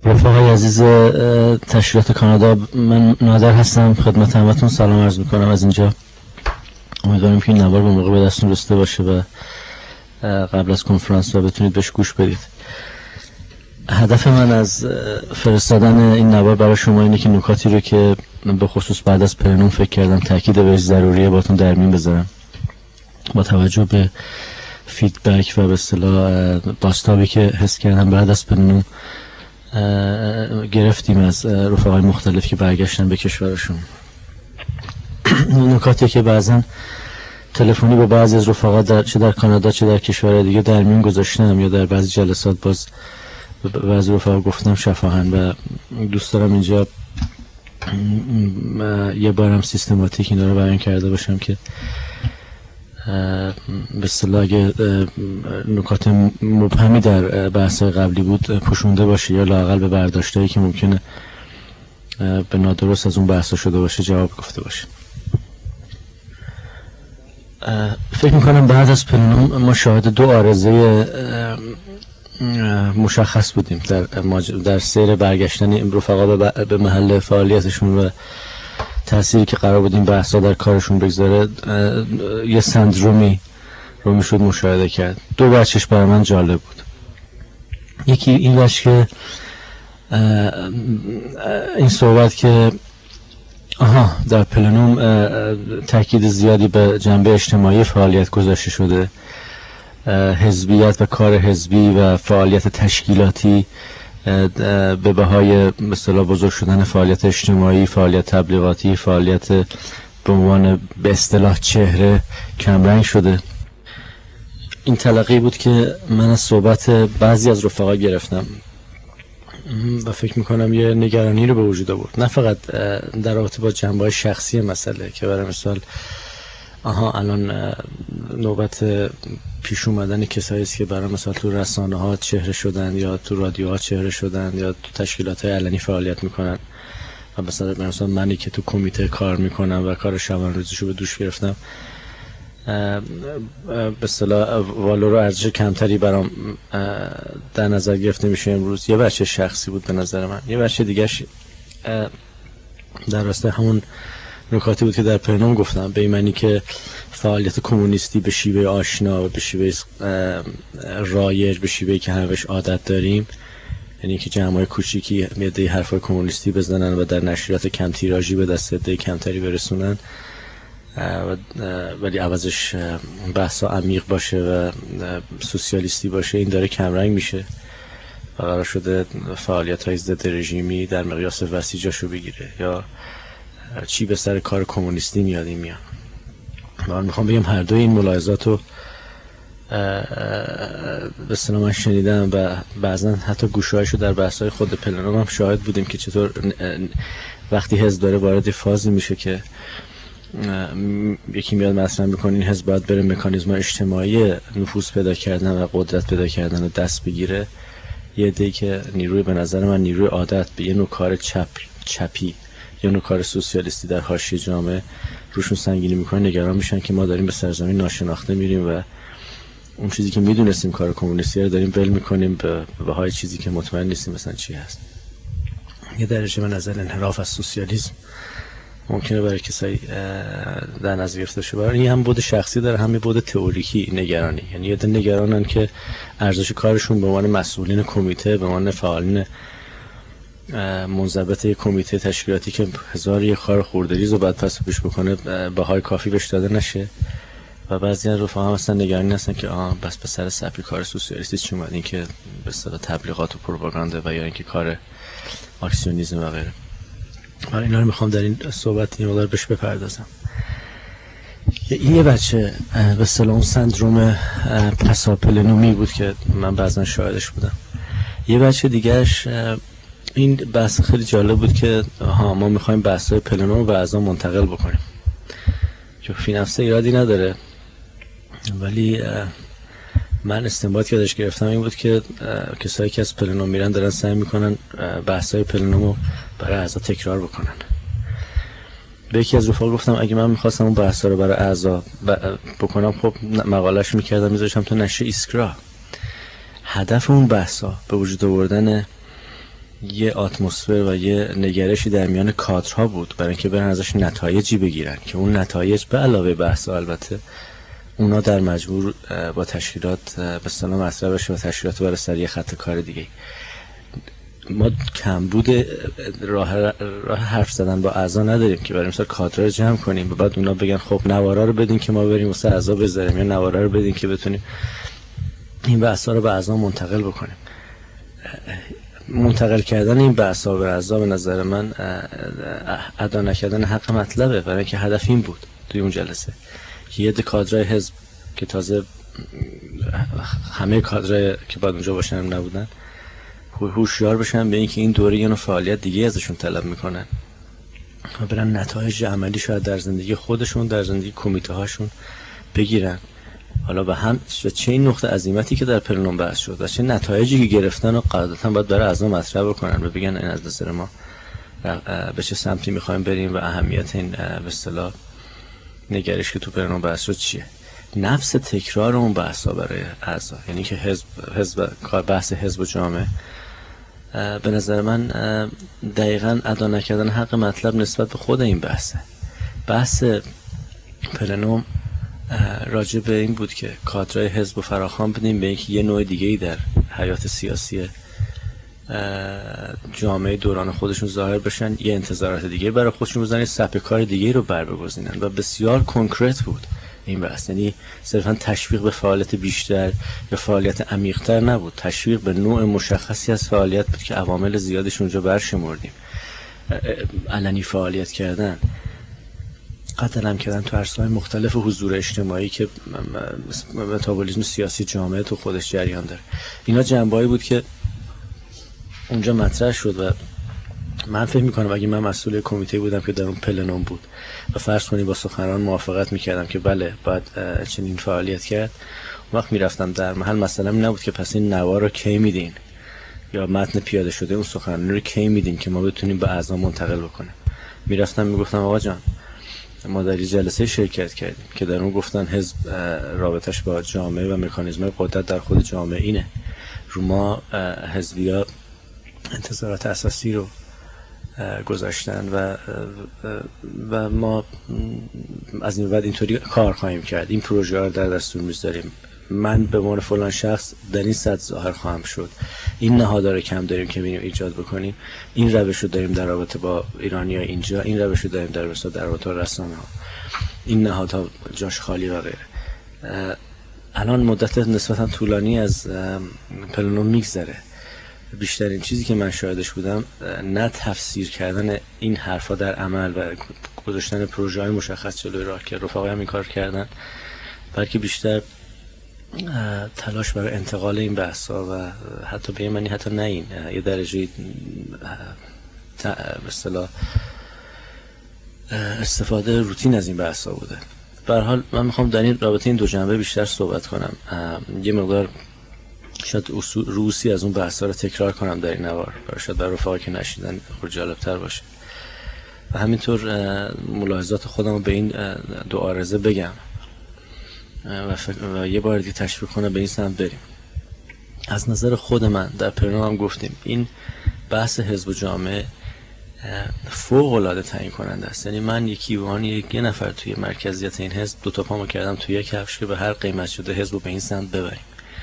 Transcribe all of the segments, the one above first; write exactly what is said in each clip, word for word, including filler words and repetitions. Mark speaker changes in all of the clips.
Speaker 1: رفقای عزیز تشکیلات کانادا، من نادر هستم. خدمت همتون سلام عرض میکنم از اینجا. امیدوارم که این نوار به موقع به دستون رسیده باشه و قبل از کنفرانس و بتونید بهش گوش بدید. هدف من از فرستادن این نوار برای شما اینه که نکاتی رو که به خصوص بعد از پلنوم فکر کردم تاکید بهش ضروریه باتون در میون بذارم، با توجه به فیدبک و به اصطلاح باستابی که حس کردم بعد از پلنوم گرفتیم از رفقای مختلف که برگشتن به کشورشون. نکاتی که بعضا تلفنی با بعضی از رفقا در چه در کانادا چه در کشورهای دیگه در میون گذاشتم یا در بعضی جلسات باز به بعضی رفقا گفتم شفاهن و دوست دارم اینجا یه بارم سیستماتیک اینا رو بیان کرده باشم که به اصطلاح اگه نکات مبهمی در بحث‌های قبلی بود پوشونده باشه یا لااقل به برداشتایی که ممکنه به نادرست از اون بحثا شده باشه جواب گفته باشه. فکر میکنم بعد از پلنوم ما شاهد دو عارضه مشخص بودیم در در سیر برگشتن رفقا به محل فعالیتشون و تأثیری که قرار بودیم بحثا در کارشون بگذاره. یه سندرومی رو میشد مشاهده کرد. دو بچش برای من جالب بود. یکی این باش که این صحبت که آها در پلنوم تاکید زیادی به جنبه اجتماعی فعالیت گذاشته شده، حزبیت و کار حزبی و فعالیت تشکیلاتی به بهای مثلا بزرگ شدن فعالیت اجتماعی، فعالیت تبلیغاتی، فعالیت به عنوان به اصطلاح چهره کمرنگ شده. این تلقی بود که من از صحبت بعضی از رفقا گرفتم و فکر میکنم یه نگرانی رو به وجود آورد، نه فقط در رابطه با جنبه‌های شخصی مسئله که برای مثال آها الان نوبت پیش اومدن کسایی است که برای مثلا تو رسانه ها چهره شدن یا تو رادیوها چهره شدن یا تو تشکیلات های علنی فعالیت میکنن و مثلا مثلا منی که تو کمیته کار میکنم و کار شبانه روزیشو به دوش گرفتم به اصطلاح والو رو ارزش کمتری برام در نظر گرفته میشه امروز. یه بچه شخصی بود به نظر من. یه بچه دیگهش در راسته همون نکاتی بود که در پلنوم گفتم، به این معنی که فعالیت کمونیستی به شیوه آشنا و به شیوه رایج، به شیوهی که همش عادت داریم، یعنی که جمع‌های کوچیکی میده حرفای کمونیستی بزنن و در نشریات کم تیراژی به دست عده کمتری برسونن ولی عوضش بحثا عمیق باشه و سوسیالیستی باشه، این داره کمرنگ میشه و قرار شده فعالیت‌های ضد رژیمی در مقیاس وسیع جاشو بگیره یا چی به سر کار کمونیستی میاد این میاد. من میخوام بگم هر دوی این ملاحظات رو به اصطلاح من شنیدم و بعضا حتی گوشهایشو در بحث‌های خود پلنوم هم شاهد بودیم که چطور وقتی حزب داره وارد فازی میشه که یکی میاد مطرح میکنه این حزب باید بره مکانیزم اجتماعی نفوذ پیدا کردن و قدرت پیدا کردن و دست بگیره، یه عده‌ای که نیروی به نظر من نیروی عادت به یه نوع کار چپ چپی یا نوع کار سوسیالیستی در حاشیه جامعه روشون سنگینی میکنه، نگران میشن که ما داریم به سرزمین ناشناخته میریم و اون چیزی که میدونستیم کار کمونیستی رو داریم ول میکنیم به بهای چیزی که مطمئن نیستیم مثلا چی هست. یه درجه به نظر انحراف از سوسیالیسم ممکنه برای کسایی در نظر گرفته شه. برای این هم بود شخصی داره، هم بود تئوریکی نگرانی، یعنی یه نگرانن که ارزش کارشون به عنوان مسئولین کمیته، به عنوان فعالین منضبط یک کمیته تشکیلاتی که هزار یک کار خوردریز رو بعد پس پیش بکنه بهای کافی بهش داده نشه. و بعضی از رفقا هم اصلا نگرانی هستن که آه بس به سر سپی کار سوسیالیستی چی اومد، این که به اصطلاح تبلیغات و پروپاگاندا و یا اینکه کار اکسیونیسم و غیره. من اینا رو میخوام در این صحبت این مقدار بهش بپردازم. این یه بچه به اصطلاح اون سندروم پساپلنومی بود که من بعضا شاهدش بودم. یه بچه دیگهش این بحث خیلی جالب بود که ها ما میخوایم بحث‌های پلنوم رو بعضا منتقل بکنیم که فی نفسه ایرادی نداره، ولی من استنباط که ازش گرفتم این بود که کسایی که از پلنوم میرن دارن سعی میکنن بحث‌های پلنوم رو برای اعضا تکرار بکنن. به یکی از رفقا گفتم اگه من میخواستم اون بحث‌ها رو برای اعضا بکنم خب مقاله‌اش میکردم میذاشتم تو نشر ایسکرا. هدف اون بحث‌ها به وجود آوردن یه اتمسفر و یه نگرشی در میان کادرها بود برای اینکه برن ازش نتایجی بگیرن که اون نتایج به علاوه بحث البته اونا در مجموع با تشکیلات به اصطلاح مطرح بشه و تشکیلات برای سری خط کار دیگه. ما کمبود راه راه حرف زدن با اعضا نداریم که برای مثلا کادر رو جمع کنیم و بعد اونا بگن خب نوارا رو بدین که ما بریم واسه اعضا بذاریم یا نوارا رو بدین که بتونیم این بحثا رو به اعضا منتقل بکنیم. منتقل کردن این بحثا به اعضا به نظر من ادا نکردن حق مطلبه، برای اینکه هدف این بود توی اون جلسه که یه کادرای حزب که تازه همه کادرای که بعد اونجا باشن نبودن هوشیار بشن به اینکه این دوره یه نوع فعالیت دیگه ازشون طلب میکنن و برن نتایج عملی شاید در زندگی خودشون در زندگی کمیته هاشون بگیرن. حالا به هم چه این نقطه عظیمتی که در پلنوم بحث شد و چه نتایجی که گرفتن و قاعدتا باید برای اعضا مطرح بکنن و بگن این از نظر ما به چه سمتی میخوایم بریم و اهمیت این به اصطلاح نگرش که تو پلنوم بحث شد چیه. نفس تکرار اون بحثا برای اعضا، یعنی که حزب حزب بحث حزب و جامعه به نظر من دقیقاً ادا نکردن حق مطلب نسبت به خود این بحثه. بحث پلنوم راجع به این بود که کادرای حزب و فراخوان بدیم به اینکه یه نوع دیگه‌ای در حیات سیاسی جامعه دوران خودشون ظاهر بشن، یه انتظارات دیگه برای خودشون بزنن، سبک کار دیگه رو بر بگذینن و بسیار کنکرت بود این بحث. یعنی صرفا تشویق به فعالیت بیشتر یا فعالیت عمیق‌تر نبود، تشویق به نوع مشخصی از فعالیت بود که عوامل زیادش اونجا برشمردیم. علنی فعالیت کردن، قدرم کردن تو عرصه‌های مختلف حضور اجتماعی که متابولیسم سیاسی جامعه تو خودش جریان داره. اینا جنبه‌ای بود که اونجا مطرح شد و من فکر میکنم اگه من مسئول کمیته بودم که در اون پلنوم بود و فرض کنیم با سخنران موافقت میکردم که بله باید چنین فعالیت کرد، اون وقت میرفتم در محل مسئله این نبود که پس این نوار رو کی میدین یا متن پیاده شده اون سخنرانی رو کی میدین که ما بتونیم به اعضا منتقل بکنیم. میرفتم میگفتم آقا جان ما در جلسه شرکت کردیم که در اون گفتن حزب رابطش با جامعه و مکانیزم قدرت در خود جامعه اینه، رو ما حزبی‌ها انتظارات اساسی رو گذاشتن و و ما از این بعد اینطوری کار خواهیم کرد، این پروژه رو در دستور میذاریم، من به عنوان فلان شخص در این سطح ظاهر خواهم شد، این نهادها رو کم داریم که ببینیم ایجاد بکنیم، این روش رو داریم در رابطه با ایرانی‌ها اینجا، این روش رو داریم در رابطه در رابطه با رسانه‌ها، این نهادها جاش خالی و غیره. الان مدت نسبتا طولانی از پلنوم میگذره، بیشترین چیزی که من شاهدش بودم نه تفسیر کردن این حرفا در عمل و گذاشتن پروژه های مشخص جلوی راه که رفقای هم این کار کردن، بلکه بیشتر تلاش برای انتقال این بحثا و حتی به منی حتی نه این یه درجه به اصطلاح استفاده روتین از این بحثا بوده. به هر حال من میخوام در این رابطه این دو جنبه بیشتر صحبت کنم، یه مقدار شاید روسی از اون بحثا رو تکرار کنم در این نوار، شاید برای رفقا که نشیدن خود جالبتر باشه و همینطور ملاحظات خودم رو به این دو عارضه بگم و, و یه بار دیگه تشویق کنم به این سمت بریم. از نظر خود من در پلنوم هم گفتیم این بحث حزب و جامعه فوق العاده تعیین کننده است. یعنی من یکی وان یک یه نفر توی مرکزیت این حزب دو تا پامو کردم توی یک کفش که به هر قیمت شده حزب رو به این سمت ببریم.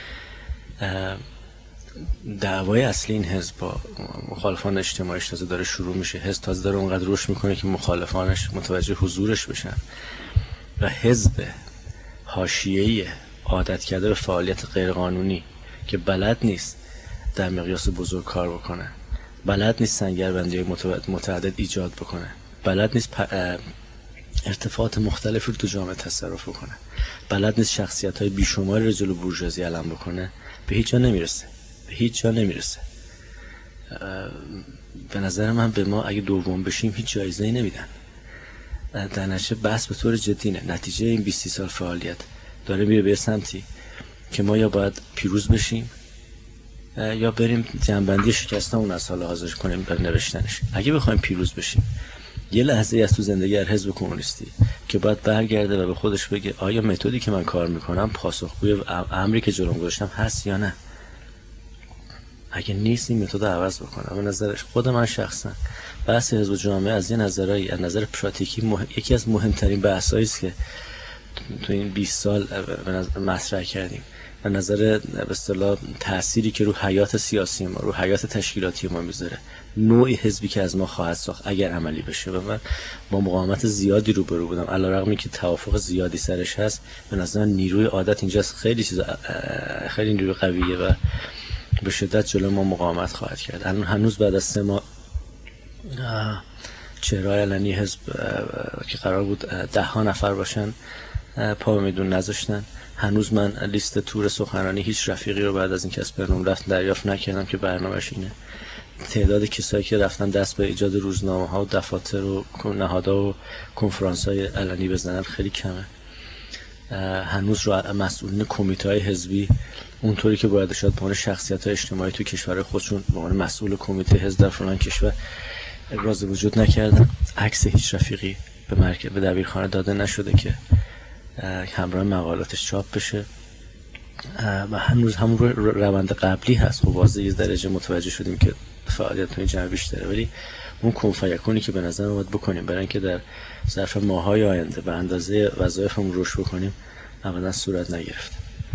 Speaker 1: دعوای اصلی این حزب با مخالفان اجتماعیش تازه داره شروع میشه، حزب تازه داره اونقدر رشد میکنه که مخالفانش متوجه حضورش بشن و حزب حاشیه‌ای عادت کرده به فعالیت غیرقانونی که بلد نیست در مقیاس بزرگ کار بکنه، بلد نیست سنگربندی متعدد ایجاد بکنه، بلد نیست ارتفاعات مختلفی رو تو جامعه تصرف بکنه، بلد نیست شخصیت‌های بیشماری رو جلو بورژوازی علم بکنه، به هیچ جا نمیرسه، به هیچ جا نمیرسه. به نظر من به ما اگه دوم بشیم هیچ جایزه‌ای نمیدن. در نتیجه بحث به طور جدی نه، نتیجه این بیست سال فعالیت داره میره به سمتی که ما یا باید پیروز بشیم یا بریم جنبندی شکستمون از حال حاضر کنیم بر نوشتنش. اگه بخوایم پیروز بشیم یه لحظه از تو زندگی هر حزب کمونیستی که باید برگرده و به خودش بگه آیا متدی که من کار میکنم پاسخگوی امری که جلوم گذاشتم هست یا نه. اگه نیست این متد عوض بکنه. به نظرش خود من شخصا بحث حزب جامعه از یه نظرایی از نظر پراتیکی مهم... یکی از مهمترین بحثایی است که تو این بیست سال مطرح کردیم. به نظر به اصطلاح تأثیری که رو حیات سیاسی ما، رو حیات تشکیلاتی ما میذاره، نوعی حزبی که از ما خواهد ساخت اگر عملی بشه. و من با مقاومت زیادی روبرو بودم، علیرغم که توافق زیادی سرش هست. به نظر نیروی عادت اینجاست خیلی چیز خیلی نیروی قویه و به شدت جلو ما مقاومت خواهد کرد. الان هنوز بعد از سه ماه چهره‌های علنی حزب که قرار بود ده ها نفر باشن پا میدون نذاشتن. هنوز من لیست تور سخنرانی هیچ رفیقی رو بعد از اینکه از پرنوم رفت دریافت نکردم که برنامه‌اش اینه. تعداد کسایی که رفتن دست به ایجاد روزنامه‌ها و دفاتر و نهادها و کنفرانس‌های علنی بزنن خیلی کمه. هنوز رو مسئولین کمیته‌های حزبی اونطوری که باید شاید به عنوان شخصیت‌های اجتماعی تو کشور خودشون به عنوان مسئول کمیته حزب در فلان کشور ابراز وجود نکردن. عکس هیچ رفیقی به مرکز به دبیرخانه داده نشده که همراه مقالاتش چاپ بشه و هنوز همون روند قبلی هست. خب واضحه یه درجه متوجه شدیم که فعالیت توی جمع بیشتره، ولی اون کنفیکونی که به نظر اومد بکنیم برای اینکه در ظرف ماهای آینده به اندازه وظایفمون رشد بکنیم ابدا صورت نگرفت.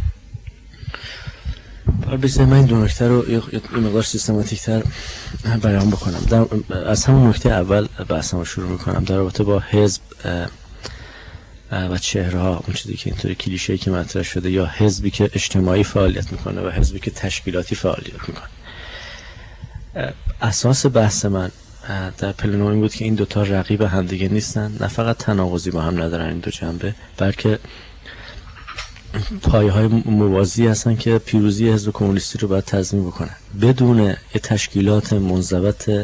Speaker 1: حالا بذارید من این دو نکته رو یه مقدار سیستماتیک تر بیان بکنم. در از همون نکته اول بحثمو شروع میکنم در رابطه با حزب و چهره‌ها، اون چیزی که اینطوری کلیشه‌ای که مطرح شده، یا حزبی که اجتماعی فعالیت میکنه و حزبی که تشکیلاتی فعالیت میکنه. اساس بحث من در پلنوم این بود که این دوتا رقیب همدیگه نیستن، نه فقط تناقضی با هم ندارن این دو جنبه، بلکه پایه‌های موازی هستن که پیروزی حزب کمونیستی رو باید تضمین بکنن. بدون یه تشکیلات منضبط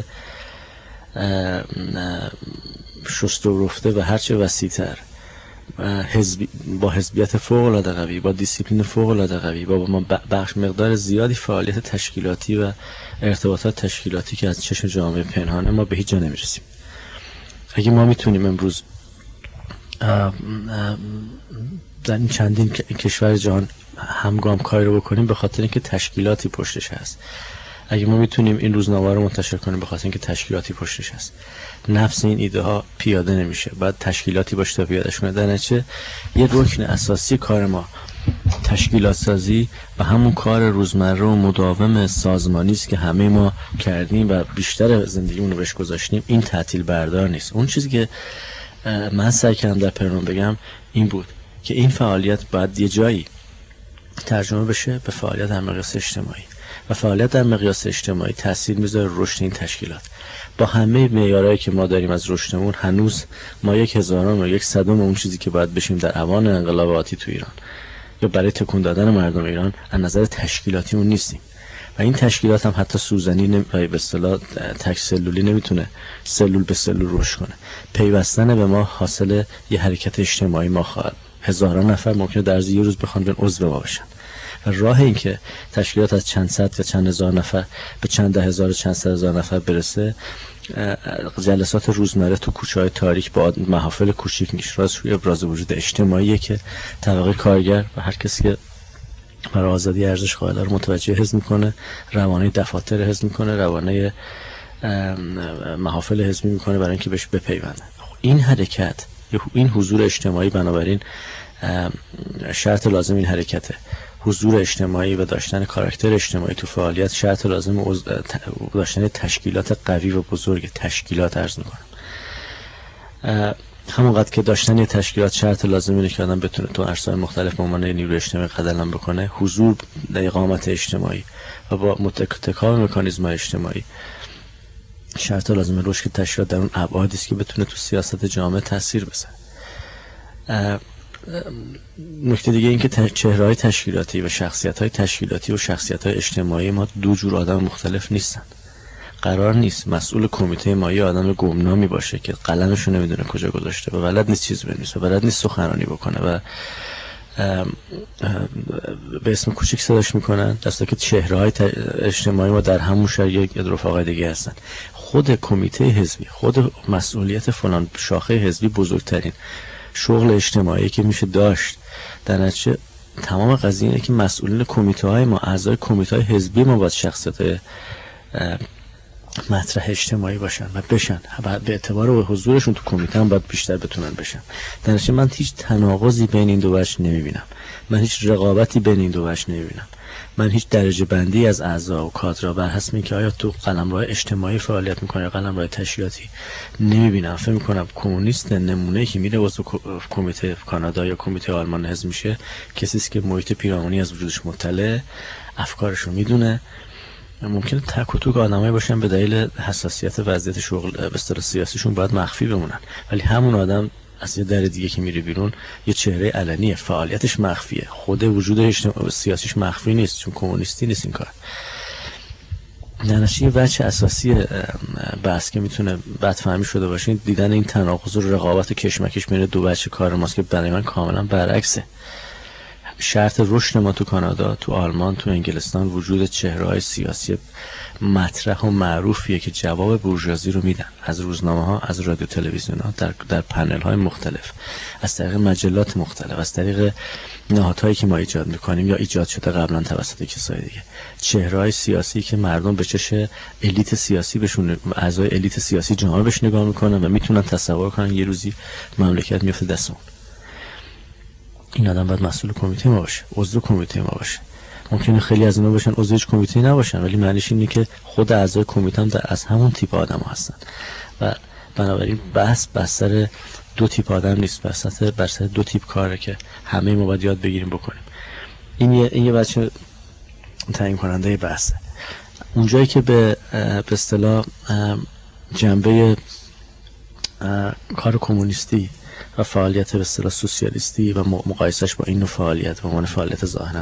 Speaker 1: شسته و رفته و هرچه وسیع‌تر حزبی با حزبیت فوق العاده قوی، با دیسیپلین فوق العاده قوی، با بخش مقدار زیادی فعالیت تشکیلاتی و ارتباطات تشکیلاتی که از چشم جامعه پنهانه، ما به هیچ جا نمیرسیم. اگه ما میتونیم امروز در این چندین کشور جهان همگام کاری رو بکنیم به خاطر اینکه تشکیلاتی پشتش هست. اگه ما میتونیم این روزنامه رو منتشر کنیم به خاطر اینکه تشکیلاتی پشتش هست. نفس این ایده ها پیاده نمیشه، بعد تشکیلاتی باشه تا پیادهش کنه. در نتیجه یه رکن اساسی کار ما تشکیلات سازی و همون کار روزمره و مداوم سازمانی است که همه ما کردیم و بیشتر زندگیمون رو بهش گذاشتیم. این تعطیل بردار نیست. اون چیزی که من سعی کردم در پرنوم بگم این بود که این فعالیت باید یه جایی ترجمه بشه به فعالیت در مقیاس اجتماعی و فعالیت در مقیاس اجتماعی تاثیر میذاره رشد این تشکیلات. با همه معیارهایی که ما داریم از رشدمون هنوز ما یک هزارم و یک صدم اون چیزی که باید بشیم در اوان انقلاب آتی تو ایران یا برای تکون دادن مردم ایران از نظر تشکیلاتی اون نیستیم. و این تشکیلات هم حتی سوزنی نمی... به اصطلاح تک سلولی نمیتونه سلول به سلول رشد کنه. پیوستن به ما حاصل یه حرکت اجتماعی ما خواهد. هزاران نفر ممکنه در یه روز بخوان بیان عضو ما بشن. و راه این که تشکیلات از چند صد یا چند هزار نفر به چند ده هزار و چند صد هزار نفر برسه، جلسات روزمره تو کوچه‌های تاریک با محافل کوچیک نیست. راست روی ابراز وجود اجتماعیه که طبقه کارگر و هر کسی که برای آزادی ارزش قائل رو متوجه حزب میکنه، روانه دفاتر حزب میکنه، روانه محافل حزبی میکنه برای اینکه بهش بپیونده. این حرکت، این حضور اجتماعی، بنابراین شرط لازم این حرکته. حضور اجتماعی و داشتن کاراکتر اجتماعی تو فعالیت شرط لازم داشتن تشکیلات قوی و بزرگ. تشکیلات عرض میکنم همونقدر که داشتن یه تشکیلات شرط لازم اینه که آدم بتونه تو عرصه‌های مختلف به عنوان نیروی اجتماعی قدم بکنه، حضور در اقامت اجتماعی و با متکامل مکانیزم اجتماعی شرط لازمه رشد که تشکیلات در اون ابعادی است که بتونه تو سیاست جامعه تاثیر بذاره. نکته دیگه این که چهره‌های تشکیلاتی و شخصیت‌های تشکیلاتی و شخصیت‌های اجتماعی ما دو جور آدم مختلف نیستن. قرار نیست مسئول کمیته ما یه آدم گمنامی باشه که قلمشو نمیدونه کجا گذاشته و بلد نیست چیز بنویسه، بلد نیست سخنرانی بکنه و به اسم کوچیک صداش میکنن، دسته که چهره‌های اجتماعی ما در همون شهر یک رفقای دیگه هستن. خود کمیته حزبی، خود مسئولیت فلان شاخه حزبی بزرگترین شغل اجتماعی که میشه داشت. در نتیجه تمام قضیه اینه که مسئولین کمیته های ما، اعضای کمیته های حزبی ما باید شخصیت مطرح اجتماعی باشن و بشن، به اعتبار و حضورشون تو کمیته هم باید بیشتر بتونن بشن. در نتیجه من هیچ تناقضی بین این دو وجه نمیبینم، من هیچ رقابتی بین این دو وجه نمیبینم، من هیچ درجه بندی از اعضا و کادرها بر حسب اینکه آیا تو قلمرو اجتماعی فعالیت میکنه یا قلمرو تشریعاتی نمیبینم. فکر میکنم کمونیست نمونه‌ای که میره واسه کمیته کانادا یا کمیته آلمان حزب میشه کسی است که محیط پیرامونی از وجودش مطلع، افکارشو میدونه. ممکنه تک و توک آدمایی باشن به دلیل حساسیت وضعیت شغل به اصطلاح سیاسیشون باید مخفی بمونن، ولی همون آدم از یه در دیگه که میره بیرون یه چهره علنیه، فعالیتش مخفیه، خود وجود سیاسیش مخفی نیست، چون کمونیستی نیست این کار. ننشی وجه اساسی بحث که میتونه بدفهمی شده باشه دیدن این تناقض و رقابت و کشمکش بین دو وجه کار ماست که برای من کاملا برعکسه. شرط رشد ما تو کانادا، تو آلمان، تو انگلستان وجود چهره‌های سیاسی مطرح و معروفیه که جواب بورژوازی رو میدن، از روزنامه ها، از رادیو تلویزیون ها، در در پنل های مختلف، از طریق مجلات مختلف، از طریق نهادهایی که ما ایجاد میکنیم یا ایجاد شده قبلا توسط کسای دیگه. چهره‌های سیاسی که مردم به چش الیت سیاسی بهشون، اعضای الیت سیاسی جامعه بهش نگاه میکنن و میتونن تصور کنن یه روزی مملکت میفته دستمون. این آدم باید مسئول کمیته ما باشه، عضو کمیته ما باشه. ممکنه خیلی از اینا باشن عضو هیچ کمیته نباشن، ولی معنیش اینه که خود اعضای کمیته هم از همون تیپ آدم ها هستن و بنابراین بحث بسر دو تیپ آدم نیست، بسر بسر دو تیپ کاره که همه ما باید یاد بگیریم بکنیم. این یه این یه بچه تعیین کننده بحثه. اونجایی که به به اصطلاح جنبه کار کمونیستی و فعالیت به اصطلاح سوسیالیستی و مقایسهش با این نوع فعالیت و عنوان فعالیت ظاهراً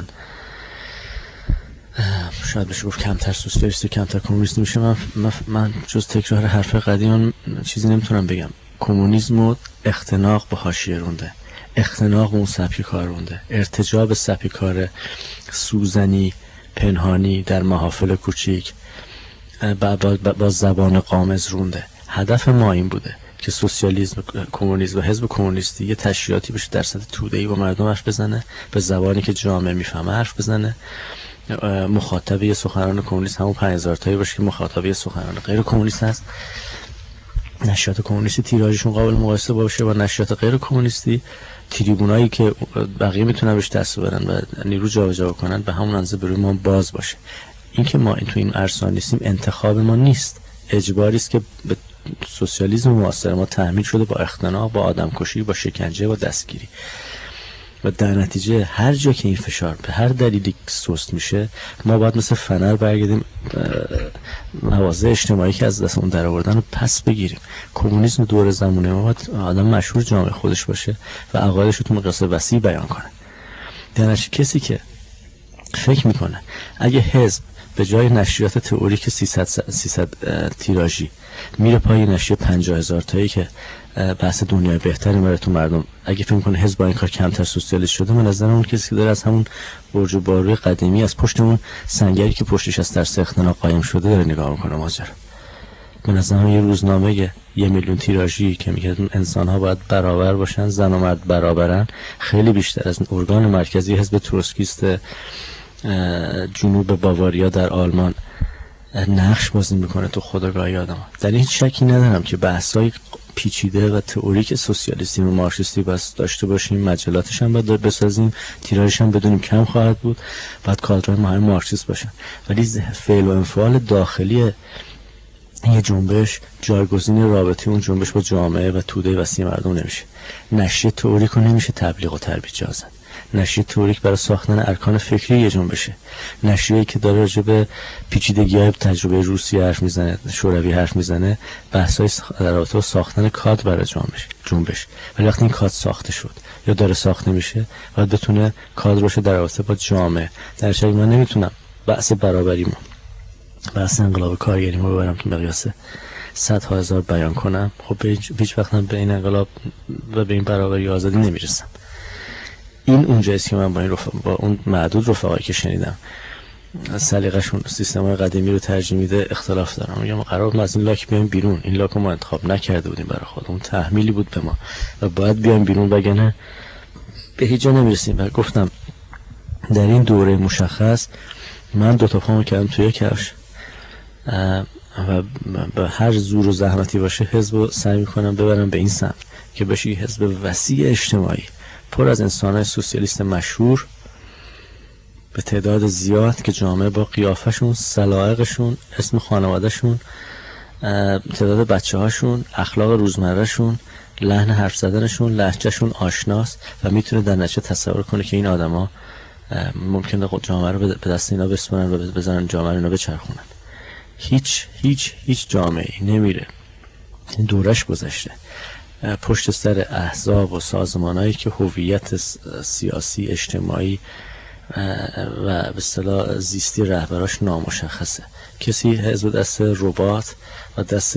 Speaker 1: شاید بشه گفت کمتر سوسیالیستی و کمتر کمونیستی میشه، من, من جز تکرار حرف قدیم چیزی نمیتونم بگم. کمونیسم و اختناق به حاشیه رونده، اختناق به اون سبک کار رونده، ارتجاع به سبک کار سوزنی پنهانی در محافل کوچیک با, با, با زبان قامز رونده. هدف ما این بوده که سوسیالیسم، کمونیسم و حزب کمونیستی یه تشریعاتی بشه در سطح توده‌ای با مردم حرف بزنه، به زبانی که جامعه میفهمه حرف بزنه. مخاطب یه سخنران کمونیست همون پنج هزار تایی باشه که مخاطب یه سخنران غیر کمونیست هست. نشریات کمونیستی تیراژشون قابل مقایسه باشه با نشریات غیر کمونیستی. تریبونایی که بقیه میتونن بهش دست ببرن و نیرو جابجا کنن به همون اندازه بروی ما باز باشه. این که ما این تو این عرصه نیستیم انتخاب ما نیست، اجباری است که به سوسیالیسم معاصر ما تحمیل شده با اختناق، با آدمکشی، با شکنجه، با دستگیری. و در نتیجه هر جا که این فشار به هر دلیلی سست میشه ما باید مثل فنر برگردیم مواضع اجتماعی که از دستمون در آوردن رو پس بگیریم. کمونیسم دور زمونه ما باید آدم مشهور جامعه خودش باشه و عقایدش رو تو مقیاس وسیع بیان کنه. در نتیجه کسی که فکر میکنه اگه حزب به جای نشریات تئوریک سیصد تیراژی میره پای نشریه پنجاه هزار تایی که بحث دنیای بهتری میره تو مردم، اگه فکر کنه حزب با این کار کمتر سوسیالیست شده، من از نظر اون کسی که داره از همون برج و باروی قدیمی از پشت اون سنگری که پشتش از ترس اختناق قایم شده داره نگاه میکنه ماجرا. به نظر یه روزنامه یه میلیون تیراژی که میگه انسان ها باید برابر باشن، زن و مرد برابرن، خیلی بیشتر از ارگان مرکزی حزب تروسکیست جنوب باواریا در آلمان نقش بازی میکنه تو خودآگاهی آدم‌ها. در این شکی ندارم که بحث‌های پیچیده و تئوریک سوسیالیستی و مارکسیستی بس داشته باشیم، مجلاتش هم باید بسازیم، تیراژش هم بدونیم کم خواهد بود، بعد کادرهای مهم مارکسیست باشن، ولی فعل و انفعال داخلی یه جنبش جایگزین رابطه اون جنبش با جامعه و توده وسیع مردم نمیشه. نشریه تئوریک رو نمیشه تبلیغ و ترویج جازن. نشریه تئوریک برای ساختن ارکان فکری یه جنبشه. نشریه‌ای که داره راجع به پیچیدگی‌های تجربه روسیه حرف میزنه، شوروی حرف میزنه، بحث‌های در رابطه با ساختن کاد برای جنبش جنبش ولی وقتی این کاد ساخته شد یا داره ساخته میشه باید بتونه کاد روش در رابطه با جامعه. در شکل من نمیتونم بحث برابریمو، بحث انقلاب کارگریمو ببرم تو مقیاس صدها هزار بیان کنم. خب به هیچ وقت به این انقلاب و به این برابری آزادی نمیرسم. این اونجاییست که من با این رفق... با اون معدود رفقایی که شنیدم سلیقه‌شون سیستم‌های قدیمی رو ترجیح میده اختلاف دارم. میگم قرار بود ما از این لاک بیایم بیرون، این لاک رو ما انتخاب نکرده بودیم برای خودمون، تحمیلی بود به ما و باید بیایم بیرون وگرنه به هیچ جا نمیرسیم. و گفتم در این دوره مشخص من دو تا پامو کردم توی کفش و به هر زور و زحمتی باشه حزب رو سعی میکنم ببرم به این سمت که بشه یه حزب وسیع اجتماعی پر از انسان‌های سوسیالیست مشهور به تعداد زیاد که جامعه با قیافشون، سلایقشون، اسم خانوادهشون، تعداد بچه هاشون، اخلاق روزمرهشون، لحن حرف زدنشون، لهجهشون آشناست و میتونه در نتیجه تصور کنه که این آدما ممکنه جامعه رو به دست اینا بسپارن و بزنن جامعه رو اینا بچرخونن. هیچ هیچ هیچ جامعه‌ای نمیره این دورش گذشته پشت سر احزاب و سازمانایی که هویت سیاسی اجتماعی و به اصطلاح زیستی رهبراش نامشخصه. کسی حزب دست ربات و دست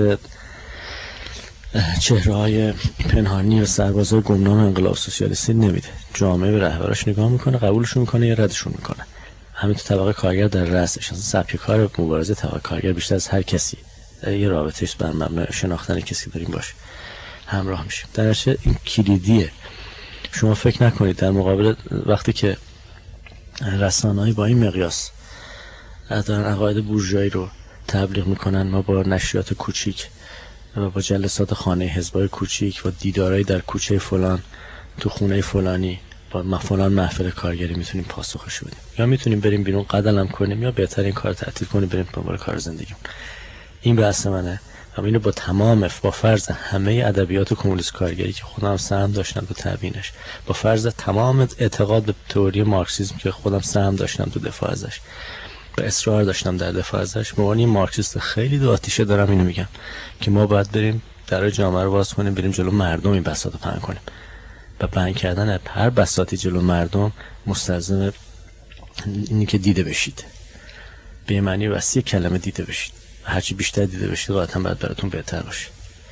Speaker 1: چهره‌های پنهانی و سربازای گمنام انقلاب سوسیالیستی نمیده. جامعه به رهبراش نگاه میکنه، قبولشون میکنه یا ردشون میکنه. همین تو طبقه کارگر در رأسش، اصلا سبک کار مبارزه طبقه کارگر بیشتر از هر کسی یه رابطه‌اش بر مبنای شناختن کسی داریم باشه همراه میشیم. در نتیجه این کلیدیه. شما فکر نکنید در مقابل وقتی که رسانه‌ای با این مقیاس دارن عقاید بورژوایی رو تبلیغ میکنن، ما با نشریات کوچیک و با جلسات خانه حزبای کوچیک و دیدارای در کوچه فلان تو خونه فلانی با فلان محفل کارگری میتونیم پاسخش بدیم، یا میتونیم بریم بیرون قدلم کنیم، یا بهتر این کار تعطیل کنیم بریم دنبال کار زندگیمون. این بحث منه. هم اینو با تمام با فرض همه ادبیات کمونیست کارگری که خودم سهم داشتم تو تبیینش، با فرض تمام اعتقاد به تئوری مارکسیسم که خودم سهم داشتم تو دفاع ازش و اصرار داشتم در دفاع ازش، به عنوان مارکسیست خیلی دو آتیشه دارم اینو میگم که ما باید بریم درای جامعه رو باز کنیم، بریم جلو مردم این بساطو پهن کنیم. و پهن کردن هر بساطی جلو مردم مستلزم اینی که دیده بشید، به معنی وسیع کلمه دیده بشید. هرچی بیشتر دیده بشید قاطعا باید براتون بهتر باشه.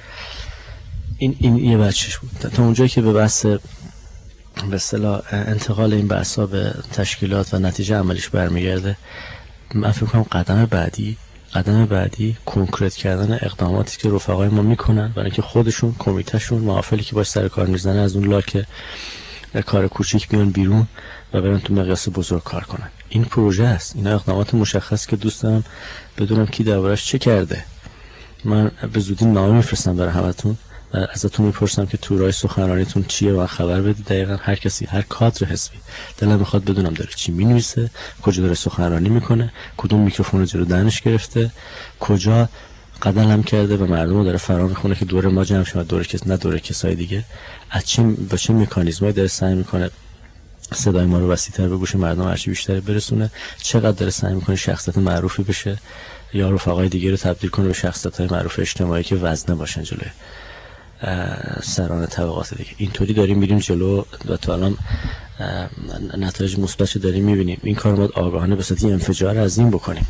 Speaker 1: این این یه بچش بود. تا اونجایی که به بحث به اصطلاح انتقال این بحثا به تشکیلات و نتیجه عملیش برمیگرده، من فکر کنم قدم بعدی قدم بعدی کنکرت کردن اقداماتی که رفقای ما میکنن برای اینکه خودشون، کمیتهشون، محافلی که باش سر کار میزنن از اون لاک کار کوچیک بیان بیرون و برن تو مقیاس بزرگ کار کنن. این پروژه است. اینا اقدامات مشخص که دوست دارم بدونم کی دربارش چه کرده. من به زودی نامه میفرستم برای همتون و ازتون میپرسم که تورای سخنرانیتون چیه و خبر بدید. دقیقاً هر کسی، هر کادر حزبی دلم میخواد بدونم داره چی مینویسه، کجا داره سخنرانی میکنه، کدوم میکروفون رو جلو دهنش گرفته، کجا قدم کرده و مردم رو داره فرا میخونه که دور ما جمع شه، دور کس نه دور کسای دیگه. از چه با چه مکانیزمایی داره سعی میکنه صدای ما رو وسیع‌تر به گوش مردم هرچی بیشتر برسونه، چقدر داره سعی میکنه شخصیت معروفی بشه یا رفقای دیگه رو تبدیل کنه به شخصیت‌های معروف اجتماعی که وزنه باشن جلوی سران طبقات دیگه. اینطوری داریم میریم جلو و تا الان نتایج مثبت داریم میبینیم. این کار ما آگاهانه به صورت انفجار عظیم بکنیم.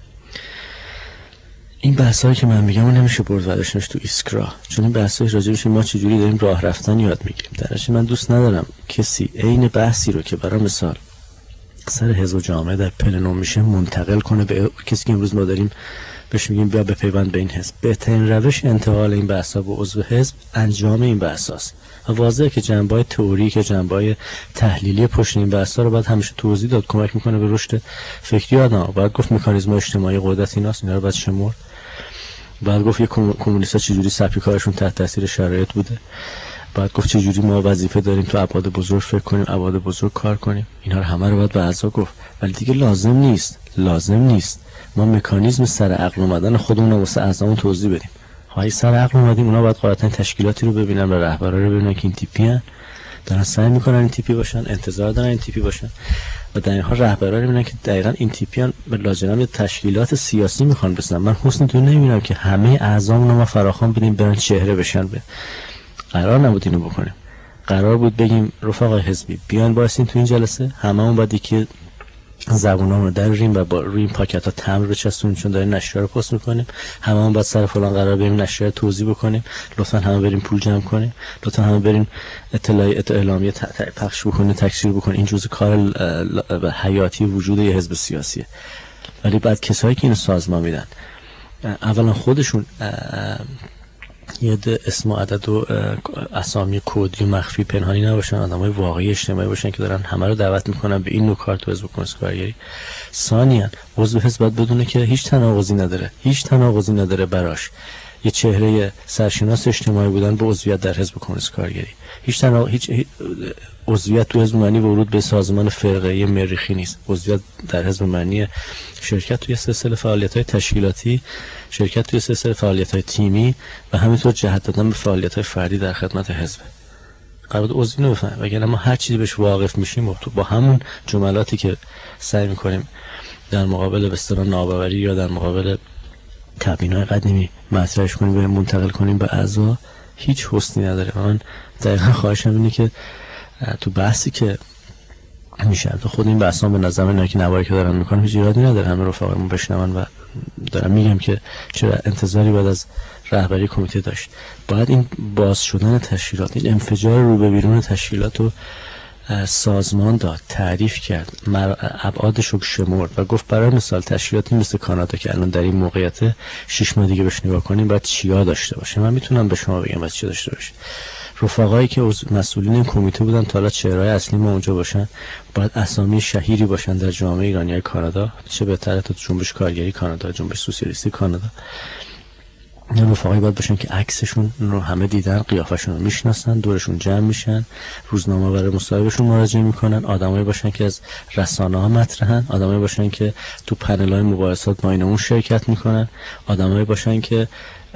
Speaker 1: این بحثایی که من میگم نمیشه برد وداشتنش تو ایسکرا، چون این بحثای راجبش ما چجوری داریم راه رفتن یاد میگیریم. درش من دوست ندارم کسی عین بحثی رو که برای مثال سر حزب و جامعه در پلنوم میشه منتقل کنه به کسی که امروز ما داریم بهش میگیم بیا به پیوند به این حزب. بهترین روش انتقال این بحثا به عضو حزب انجام این بحثاست. و واضحه که جنبه‌های تئوریک، جنبه‌های تحلیلی پشت این بحثا رو باید همیشه توضیح داد. کمک میکنه به رشد فکری آدم. باید گفت مکانیزم اجتماعی قدرت ایناست، اینا رو باید شمرد. باید گفت یه کمونیست‌ها چجوری سبک کارشون تحت تاثیر شرایط بوده. باید گفت چجوری ما وظیفه داریم تو ابعاد بزرگ فکر کنیم، ابعاد بزرگ کار کنیم. اینا رو همه رو باید به اعضا گفت. ولی دیگه لازم نیست لازم نیست ما مکانیزم سر عقل اومدن خودمون رو واسه اعضامون توضیح بدیم. های سر عقل اومدیم، اونا باید قاعدتا تشکیلاتی رو ببینن و رهبرا رو ببینن که این تیپی ان، دارن سعی میکنن این تیپی باشن، انتظار دارن این تیپی باشن و در این حال رهبرا رو ببینن که دقیقاً این تیپی ان به لاجرم یه تشکیلات سیاسی میخوان بسازن. من حسن تو نمیبینم که همه اعضامون رو ما فراخوان بدیم برن چهره بشن. به قرار نبود اینو بکنیم. قرار بود بگیم رفقای حزبی بیان واسین تو این جلسه، هممون باید که زبونامون رو دراریم و با روی این پاکت‌ها تمر بچسبونیم، چون داریم نشریه رو پست می‌کنیم. هممون باید سر فلان قرار بریم نشریه توضیح بکنیم. لطفاً همه بریم پول جمع کنیم. لطفاً همه بریم اطلاعیه اعلامیه پخش بکنیم، تکثیر بکنیم. این جزء کار حیاتی وجود یه حزب سیاسیه. ولی بعد کسایی که اینو سازمان میدن اولا خودشون یه ده اسم و عدد و اسامی کدی و مخفی پنهانی نباشن، آدمای واقعی اجتماعی باشن که دارن همه رو دعوت میکنن به این نکات تو حزب کمونیست کارگری. ثانیاً عضو حزب باید بدونه که هیچ تناقضی نداره، هیچ تناقضی نداره براش یه چهره سرشناس اجتماعی بودن با عضویت در حزب کمونیست کارگری. هیچ تناقض هیچ عضویت تو حزب معنی ورود به سازمان فرقه‌ای مریخی نیست. عضویت در حزب معنی شرکت توی سلسله فعالیت‌های تشکیلاتی، شرکت توی سلسله فعالیت‌های تیمی و همینطور جهت دادن به فعالیت‌های فردی در خدمت حزب. قرار عضوی نفهم وگرنه ما هر چیزی بهش واقف میشیم تو با همون جملاتی که سعی می‌کنیم در مقابل به اصطلاح ناباوری یا در مقابل تبیین‌های قدیمی مطرحش کنیم و منتقل کنیم به اعضا، هیچ حسنی نداره. من دقیقاً خواهشم اینه که تو بحثی که میشه تو خود این بحثا به نظر من که نواری که دارن میکنم هیچ ایرادی نداره، همه رفقامون بشنون و دارم میگم که چرا انتظاری بعد از رهبری کمیته داشت. باید این باز شدن تشکیلات، این انفجار رو به بیرون تشکیلات رو سازمان داد، تعریف کرد، ابعادش رو شمرد و گفت برای مثال تشکیلاتی مثل کانادا که الان در این موقعیت شش ماه دیگه بهش نگاه کنیم باید چیا داشته باشه. من میتونم به شما بگم باید چی داشته باشه. رفقایی که مسئولین این کمیته بودن تا حالا چهرهای اصلی ما اونجا باشن، باید اسامی شهیری باشن در جامعه ایرانیای کانادا، چه بهتره تا جنبش کارگری کانادا، جنبش سوسیالیستی کانادا. این رفقایی باید باشن که عکسشون رو همه دیدن، قیافشون رو میشناسن، دورشون جمع میشن، روزنامه برای مصاحبهشون مراجعه میکنن، آدمایی باشن که از رسانه‌ها مطرحن، آدمایی باشن که تو پنل‌های مباحثات ماینمون شرکت میکنن، آدمایی باشن که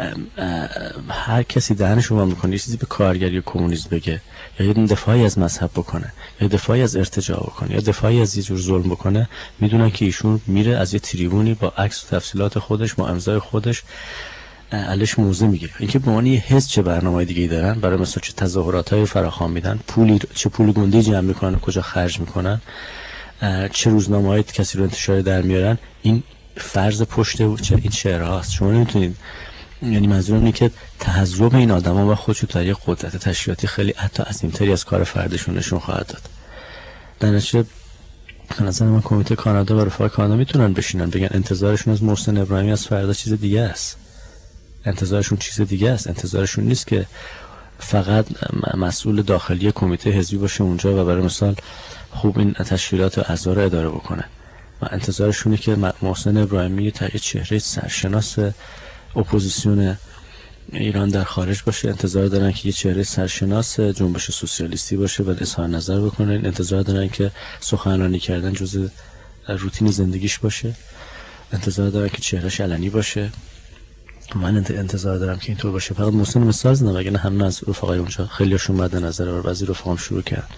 Speaker 1: هر کسی دهنش رو باز میکنه یه چیزی به کارگری و کمونیسم بگه یا یه دفاعی از مذهب بکنه یا دفاعی از ارتجاع بکنه یا دفاعی از یه جور ظلم بکنه، میدونن که ایشون میره از یه تریبونی با عکس و تفصیلات خودش، با امضای خودش علیش موضع میگیره. اینکه به معنی حزب چه برنامه‌ای دیگه دارن، برای مثلا چه تظاهرات‌های فراخوان میدن، پولی چه پول گندی جمع میکنن و کجا خرج میکنن، چه روزنامه‌های کسی رو انتشار در میارن، این فرض پشت چه این شعرهاست. شما نمیتونید، یعنی منظورم اینه که تحزب این آدما و خودشو در یک قدرت تشکیلاتی خیلی حتی عظیم‌تری از کار فردشون نشون خواهد داد. در نتیجه به نظر من کمیته کانادا و رفاه کانادا میتونن بشینن بگن انتظارشون از محسن ابراهیمی از فردا چیز دیگه است. انتظارشون چیز دیگه است. انتظارشون نیست که فقط مسئول داخلی کمیته حزبی باشه اونجا و برای مثال خوب این تشکیلات و اعضا رو اداره بکنه. و انتظارشونه که محسن ابراهیمی تا یه چهره سرشناس اپوزیسیون ایران در خارج باشه. انتظار دارن که یه چهره سرشناس جنبش سوسیالیستی باشه و اظهار نظر بکنه. انتظار دارن که سخنرانی کردن جزء روتین زندگیش باشه. انتظار دارن که چهرهش علنی باشه. من انتظار دارم که اینطور باشه. فقط محسن مثال زدم، وگرنه همه از رفقای اونجا خیلیشون مد نظر و بعضی رفقام شروع کردن.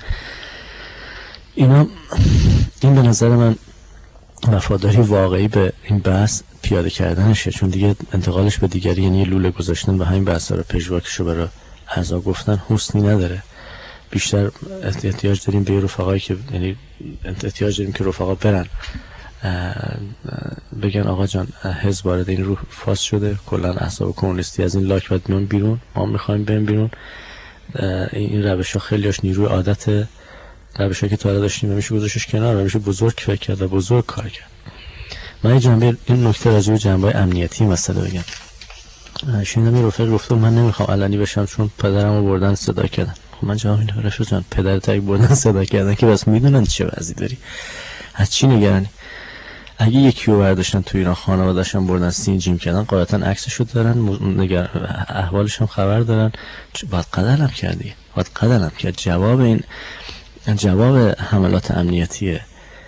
Speaker 1: اینا این به نظر من وفاداری واقعی به این بحث پیاده کردنشه، چون دیگه انتقالش به دیگری یعنی لوله گذاشتن به همین بحثا رو پژواکشو برای اعضا گفتن حسنی نداره. بیشتر احتیاج داریم به رفقایی که یعنی احتیاج داریم که رفقا برن بگن آقا جان حزب وارد این روح فاز شده، کلا احزاب کمونیستی از این لاک باید بیان بیرون، ما میخوایم بریم بیرون. این روش‌ها خیلیاش نیروی عادت، روش‌هایی که تا حالا داشتیم میشه گذاشتش کنار و میشه بزرگ فکر کرد و بزرگ کار کرد. من یه جنبه این نکته راجع به جنبه‌های امنیتی مسئله بگم. شنیدم یه رفیق گفته من نمیخوام علنی بشم چون پدرمو بردن صدا کردن. خب من جواب میدم رفیق جان پدرت اگه بردن صدا کردن که بس میدونن چه وضعی داری، از چی نگرانی؟ اگه یکی رو برداشتن تو ایران خانواده‌شون بردن سینجیم کردن، قاعدتاً عکسشو دارن، نگر احوالش هم خبر دارن، باید قدرم کردی، باید قدرم کرد. جواب این جواب حملات امنیتی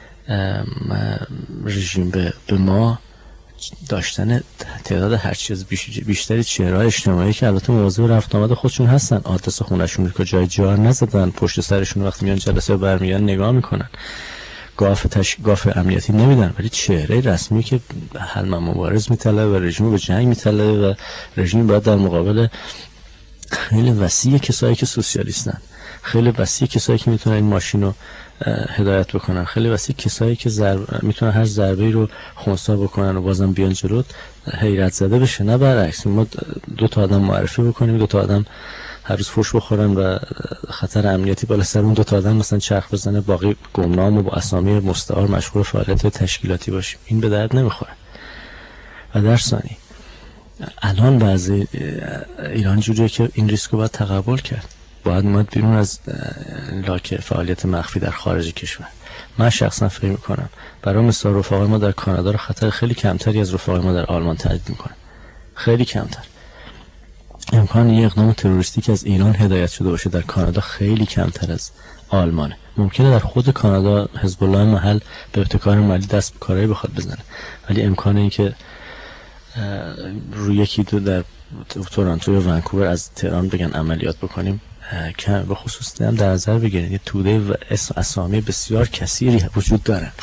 Speaker 1: رژیم به, به ما داشتن تعداد هر چیز بیشتری چهره‌های اجتماعی که البته مواظب رفت آمد خودشون هستن، آدرس خونه‌شون رو جای جار نزدن، پشت سرشون وقتی میان جلسه برمیگردن نگاه میکنن، گاف تش... گاف امنیتی نمیدن، ولی چهره رسمی که حلم مبارز میطلبه و رژیم به جنگ میطلبه و رژیم باید در مقابل خیلی وسیع کسایی که سوسیالیستن، خیلی وسیع کسایی که میتونن این ماشین رو هدایت بکنن، خیلی وسیع کسایی که ضرب... میتونن هر ضربه‌ای رو خنثی بکنن و بازم بیان جلو، حیرت زده بشه. نه برعکس، ما دو تا آدم معرفی بکنیم، دو تا آدم هر روز فوش بخورن و خطر امنیتی بالا سر اون دو تا آدم مثلا چرخ بزنه، باقی گمنام و با اسامی مستعار مشغول فعالیت تشکیلاتی باشیم، این به درد نمیخوره. و در ثانی الان بعضی ایران جوریه که این ریسک رو باید تقبل کرد، باید اومد بیرون از لاک فعالیت مخفی در خارج کشور. من شخصا فکر میکنم برای مثال رفقای ما در کانادا رو خطر خیلی کمتری از رفقای ما در آلمان تهدید میکنه، خیلی کمتر. امکان یه اقدام تروریستی که از ایران هدایت شده باشه در کانادا خیلی کمتر از آلمانه. ممکنه در خود کانادا حزب الله محل به ابتکار مالی دست به کارایی بخواد بزنه، ولی امکان این که روی یکی دو در تورنتو یا ونکوور از تهران بگن عملیات بکنیم کم. به خصوص هم در نظر بگیرید یه توده و اسامی بسیار کثیری وجود داره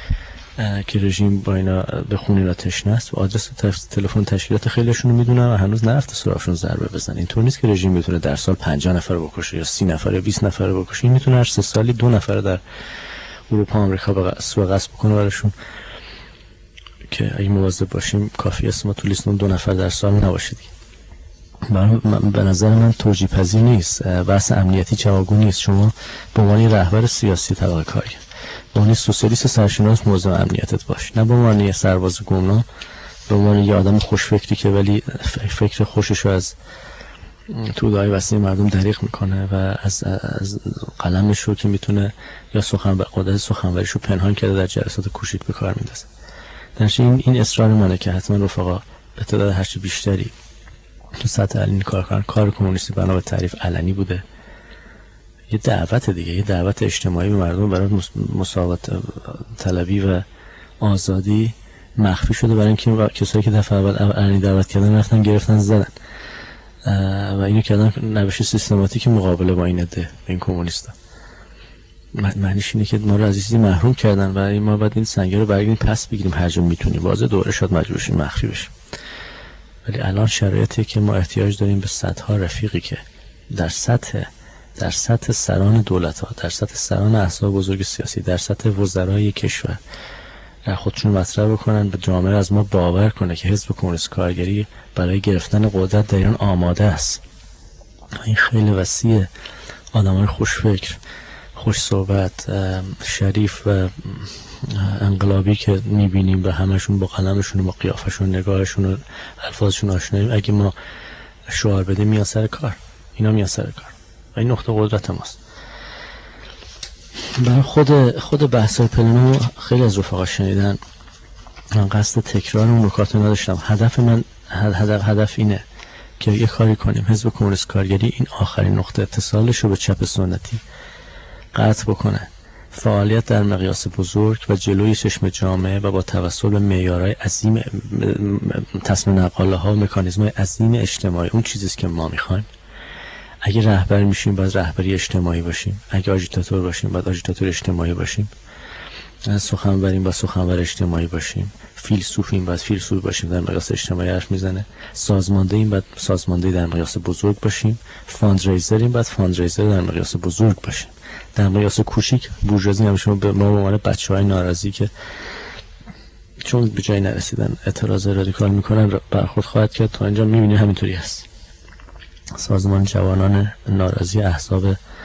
Speaker 1: که رژیم با اینا بخونه اینا تشنه است و آدرس تلفن تشکیلات خیلیشون رو میدونن و هنوز نرفته سراغشون ضربه بزنن. اینطور نیست که رژیم بتونه در سال پنجاه نفر بکشه یا سی نفر یا بیست نفر بکشه. این میتونه هر سه سالی دو نفر در اروپا آمریکا به سوء قصد بکنه براشون که اگه مواظب باشیم کافی است ما تو لیست دو نفر در سال نباشه دیگه. به نظر من توجیه پذیر نیست، بحث امنیتی جوابگو نیست. شما به عنوان رهبر سیاسی طبقه کارگر، به عنوان سوسیالیست سرشناس موضوع امنیتت باش، نه به عنوان یه سرباز گمنام، به عنوان یه آدم خوشفکری که ولی فکر خوشش رو از توده‌های وسیع مردم دریغ میکنه و از از قلمش رو که میتونه یا سخن و قدرت سخنوریش رو پنهان کرده در جلسات کوچیک به کار میندازه. درش این این اصرار منه که حتما رفقا به تعداد هرچی بیشتری تو سطح علنی کار کنن. کار کمونیستی بنا به تعریف علنی بوده، یه دعوت دیگه، یه دعوت اجتماعی به مردم برای مساوات طلبی و آزادی مخفی شده برای اینکه کسایی که دفعه اول علنی دعوت کردن رفتن گرفتن زدن و اینو کردن روش سیستماتیک مقابله با این عده این کمونیستا. معنیش اینه که ما رو از چیزی محروم کردن و ما باید این سنگه رو برگردیم پس بگیریم هر جا میتونیم. واضح دوره شد مجبور شیم مخفی بشیم، ولی الان شرایطی که ما احتیاج داریم به صدها رفیقی که در سطح در سطح سران دولت ها، در سطح سران احزاب بزرگ سیاسی، در سطح وزرای کشور خودشون مطرح بکنن، به جامعه از ما باور کنه که حزب کمونیست کارگری برای گرفتن قدرت در ایران آماده است. این خیلی وسیع، آدمای خوشفکر، خوش صحبت، شریف و انقلابی که میبینیم و همشون با قلمشون و با قیافشون نگاهشون و الفاظشون آشناییم، اگه ما شعار بدیم میان سر کار، اینا میان سر کار و این نقطه قدرت ماست. برای خود خود بحثای پلنو خیلی از رفقا شنیدن، من قصد تکرار اون نکات نداشتم. هدف من هدف هدف اینه که یه کاری کنیم حزب کمونیست کارگری این آخرین نقطه اتصالش رو به چپ سنتی قطع بکنه، فعالیت در مقیاس بزرگ و جلوی چشم جامعه و با توسل به معیارهای عظیم تصمیم نقاله ها و مکانیزم‌های عظیم اجتماعی، اون چیزیست که ما میخوایم. اگه رهبر میشیم باید رهبری اجتماعی باشیم، اگه آژیتاتور باشیم باید آژیتاتور اجتماعی باشیم، سخنوریم باید سخنور اجتماعی باشیم، فیلسوفیم باید فیلسوف باشیم در مقیاس اجتماعی حرف میزنه، سازماندهیم باید سازمانده در مقیاس بزرگ باشیم، فاندریزریم باید فاندریزر در مقیاس بزرگ باشیم. در مقیاس کوچیک بورژوازی هم شما به ما به عنوان بچه‌های ناراضی که چون به جای نرسیدن اعتراض رادیکال میکنن برخورد خواهد کرد. تا اینجا میبینی همینطوری هست. سازمان جوانان ناراضی احزاب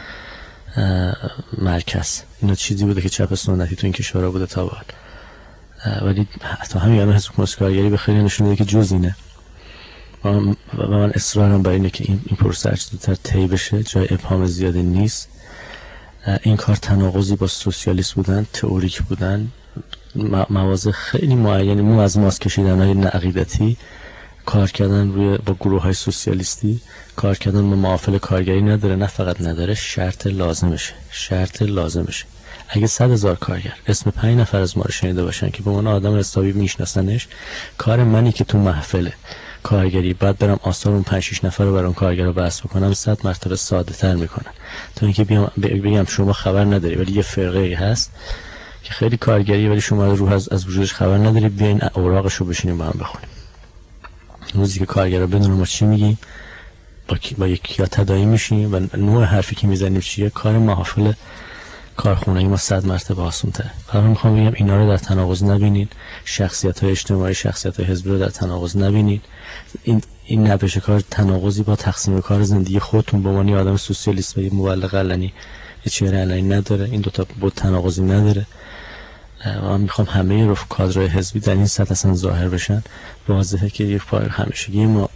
Speaker 1: مرکز اینا چیزی بوده که چپ سنتی تو این کشورها بوده تا بعد، ولی تا همین الان حزب کمونیست کارگری به خیلی نشون میده که جز اینه و من اصرارم بر اینه که این این پروسه هرچه زودتر طی بشه، جای ابهام زیادی نیست. این کار تناقضی با سوسیالیست بودن، تئوریک بودن، مواضع خیلی معینی مو از ماست کشیدن های عقیدتی، کار کردن روی با گروه های سوسیالیستی، کار کردن با محافل کارگری نداره، نه فقط نداره، شرط لازمشه، شرط لازمشه. اگه صد هزار کارگر اسم پنج نفر از ما رو شنیده باشن که به من آدم حسابی میشناسنش، کار منی که تو محفل کارگری بعد برم آثار اون پنج شش نفر رو برام کارگر رو بحث بکنم صد مرتبه ساده تر میکنن تا اینکه بیام بگم شما خبر نداری ولی یه فرقه هست که خیلی کارگری ولی شما روح از از وجودش خبر ندارید، بیاین اوراقش رو بشینیم با هم بخونیم. روزی که کارگرا بدونن ما چی میگیم، با کی با یکی یا تداعی میشیم و نوع حرفی که میزنیم چیه، کار محافل کارخونه‌ای ما صد مرتبه آسان‌تره. برام میخوام بگم اینا رو در تناقض نبینید، شخصیت‌های اجتماعی، شخصیت‌های حزبی رو در تناقض نبینید. این این نبشه کار تناقضی با تقسیم کار زندگی خودتون به عنوان آدم سوسیالیست و مبلغ علنی یه چهره علنی نداره. این دو تا بود تناقضی نداره. من میخوام همه رف کادرهای حزبی در این سطح اصلا ظاهر بشن. واضحه که یک پای همیشگی ما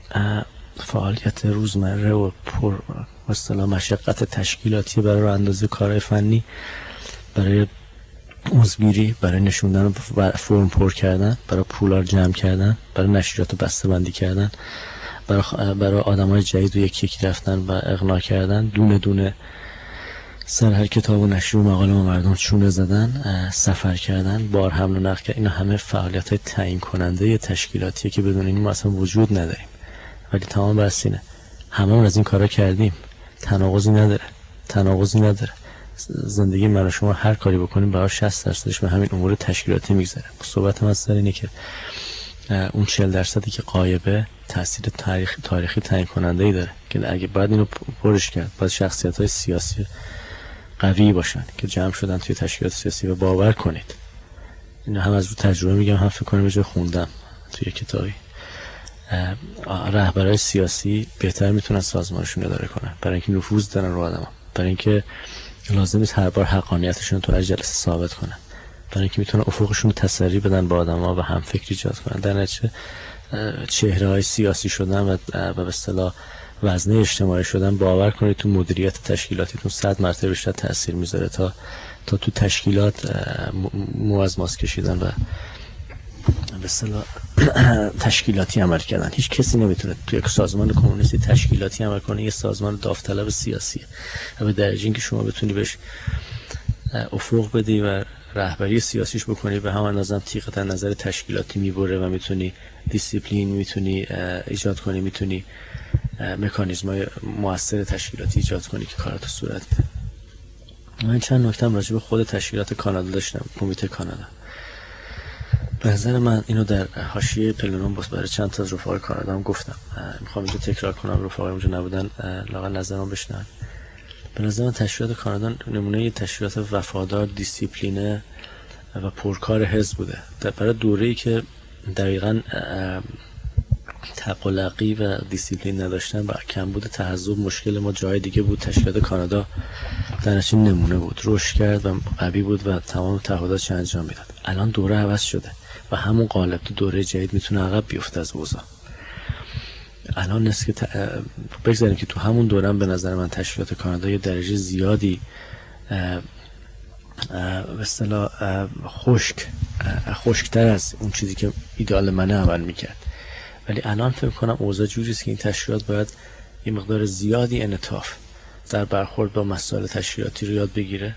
Speaker 1: فعالیت روزمره و پر به اصطلاح مشقت تشکیلاتی برای راه اندازی کارهای فنی، برای عضوگیری، برای نشوندن و فرم پر کردن، برای پولار جمع کردن، برای نشریات بسته بندی کردن، برای برای آدمای جدید رو یکی یکی رفتن و اقناع کردن، دونه دونه سر هر کتاب و نشر و مقاله و مردم چونه زدن، سفر کردن، بار حمل و نقل کردن. اینا همه فعالیت های تعیین کننده تشکیلاتیه که بدون این ما اصلا وجود نداریم. ولی تمام بس اینه، همه از این کارا کردیم، تناقضی نداره، تناقضی نداره. زندگی من و شما هر کاری بکنیم برای شصت درصدش به همین امور تشکیلاتی میگذره. صحبت من سر اینه که اون چهل درصدی که غایبه تاثیر تاریخی تاریخی تعیین کننده ای داره که اگه بعد اینو پرش کرد، باید شخصیت‌های سیاسی قوی باشن که جمع شدن توی تشکیلات سیاسی. و باور کنید اینو هم از رو تجربه میگم، هم فکر کنم یه جا خوندم توی کتابی، رهبرای سیاسی بهتر میتونن سازمانشون اداره کنن برای اینکه نفوذ دارن رو آدما، برای اینکه لازم نیست هر بار حقانیتشون تو هر جلسه ثابت کنن، برای اینکه میتونن افقشون تسری بدن با آدما و هم فکر ایجاد کنن. در نتیجه چهره‌های سیاسی شدن و به اصطلاح وزنه اجتماعی شدن، باور کنید تو مدیریت تشکیلاتیتون صد مرتبه بیشتر تاثیر میذاره تا تا تو تشکیلات مو از ماست کشیدن و به اصطلاح تشکیلاتی عمل کردن. هیچ کسی نمیتونه تو یک سازمان کمونیستی تشکیلاتی عمل کنه. یه سازمان داوطلب سیاسیه و به درجه اینکه شما بتونی بهش افق بدی و رهبری سیاسیش بکنی، به همان اندازه تیغت از نظر تشکیلاتی میبره و میتونی دیسیپلین میتونی ایجاد کنی، میتونی مکانیزم‌های مؤثر تشکیلاتی ایجاد کنی که کاراتو صورت بده. من چند نکته راجع به خود تشکیلات کانادا داشتم، کمیته کانادا. به نظر من اینو در حاشیه پلنوم باز برای چند تا از رفقای کانادا هم گفتم، میخوام اینجا تکرار کنم، رفقای اونجا نبودن لااقل نظرم بشنون. به نظر من تشکیلات کانادا نمونه یه تشکیلات وفادار، دیسیپلینه و پرکار حزب بوده. در برای دوره‌ای که دقیقاً تقلقی و دیسیپلین نداشتن و کمبود تحزب مشکل ما جای دیگه بود، تشکیلات کانادا در نتیجه نمونه بود، رشد کرد و قوی بود و تمام تعهداتش انجام میداد. الان دوره عوض شده و همون قالب تو دوره جدید میتونه عقب بیفته از اوضاع. الان نست که ت... بگذاریم که تو همون دوره هم به نظر من تشکیلات کانادا یه درجه زیادی به اصطلاح خشک خشکتر از اون چیزی که ایدئال منه عمل میکرد. ولی الان فکر کنم اوضاع جوری است که این تشکیلات باید یه مقدار زیادی انعطاف در برخورد با مسائل تشکیلاتی رو یاد بگیره،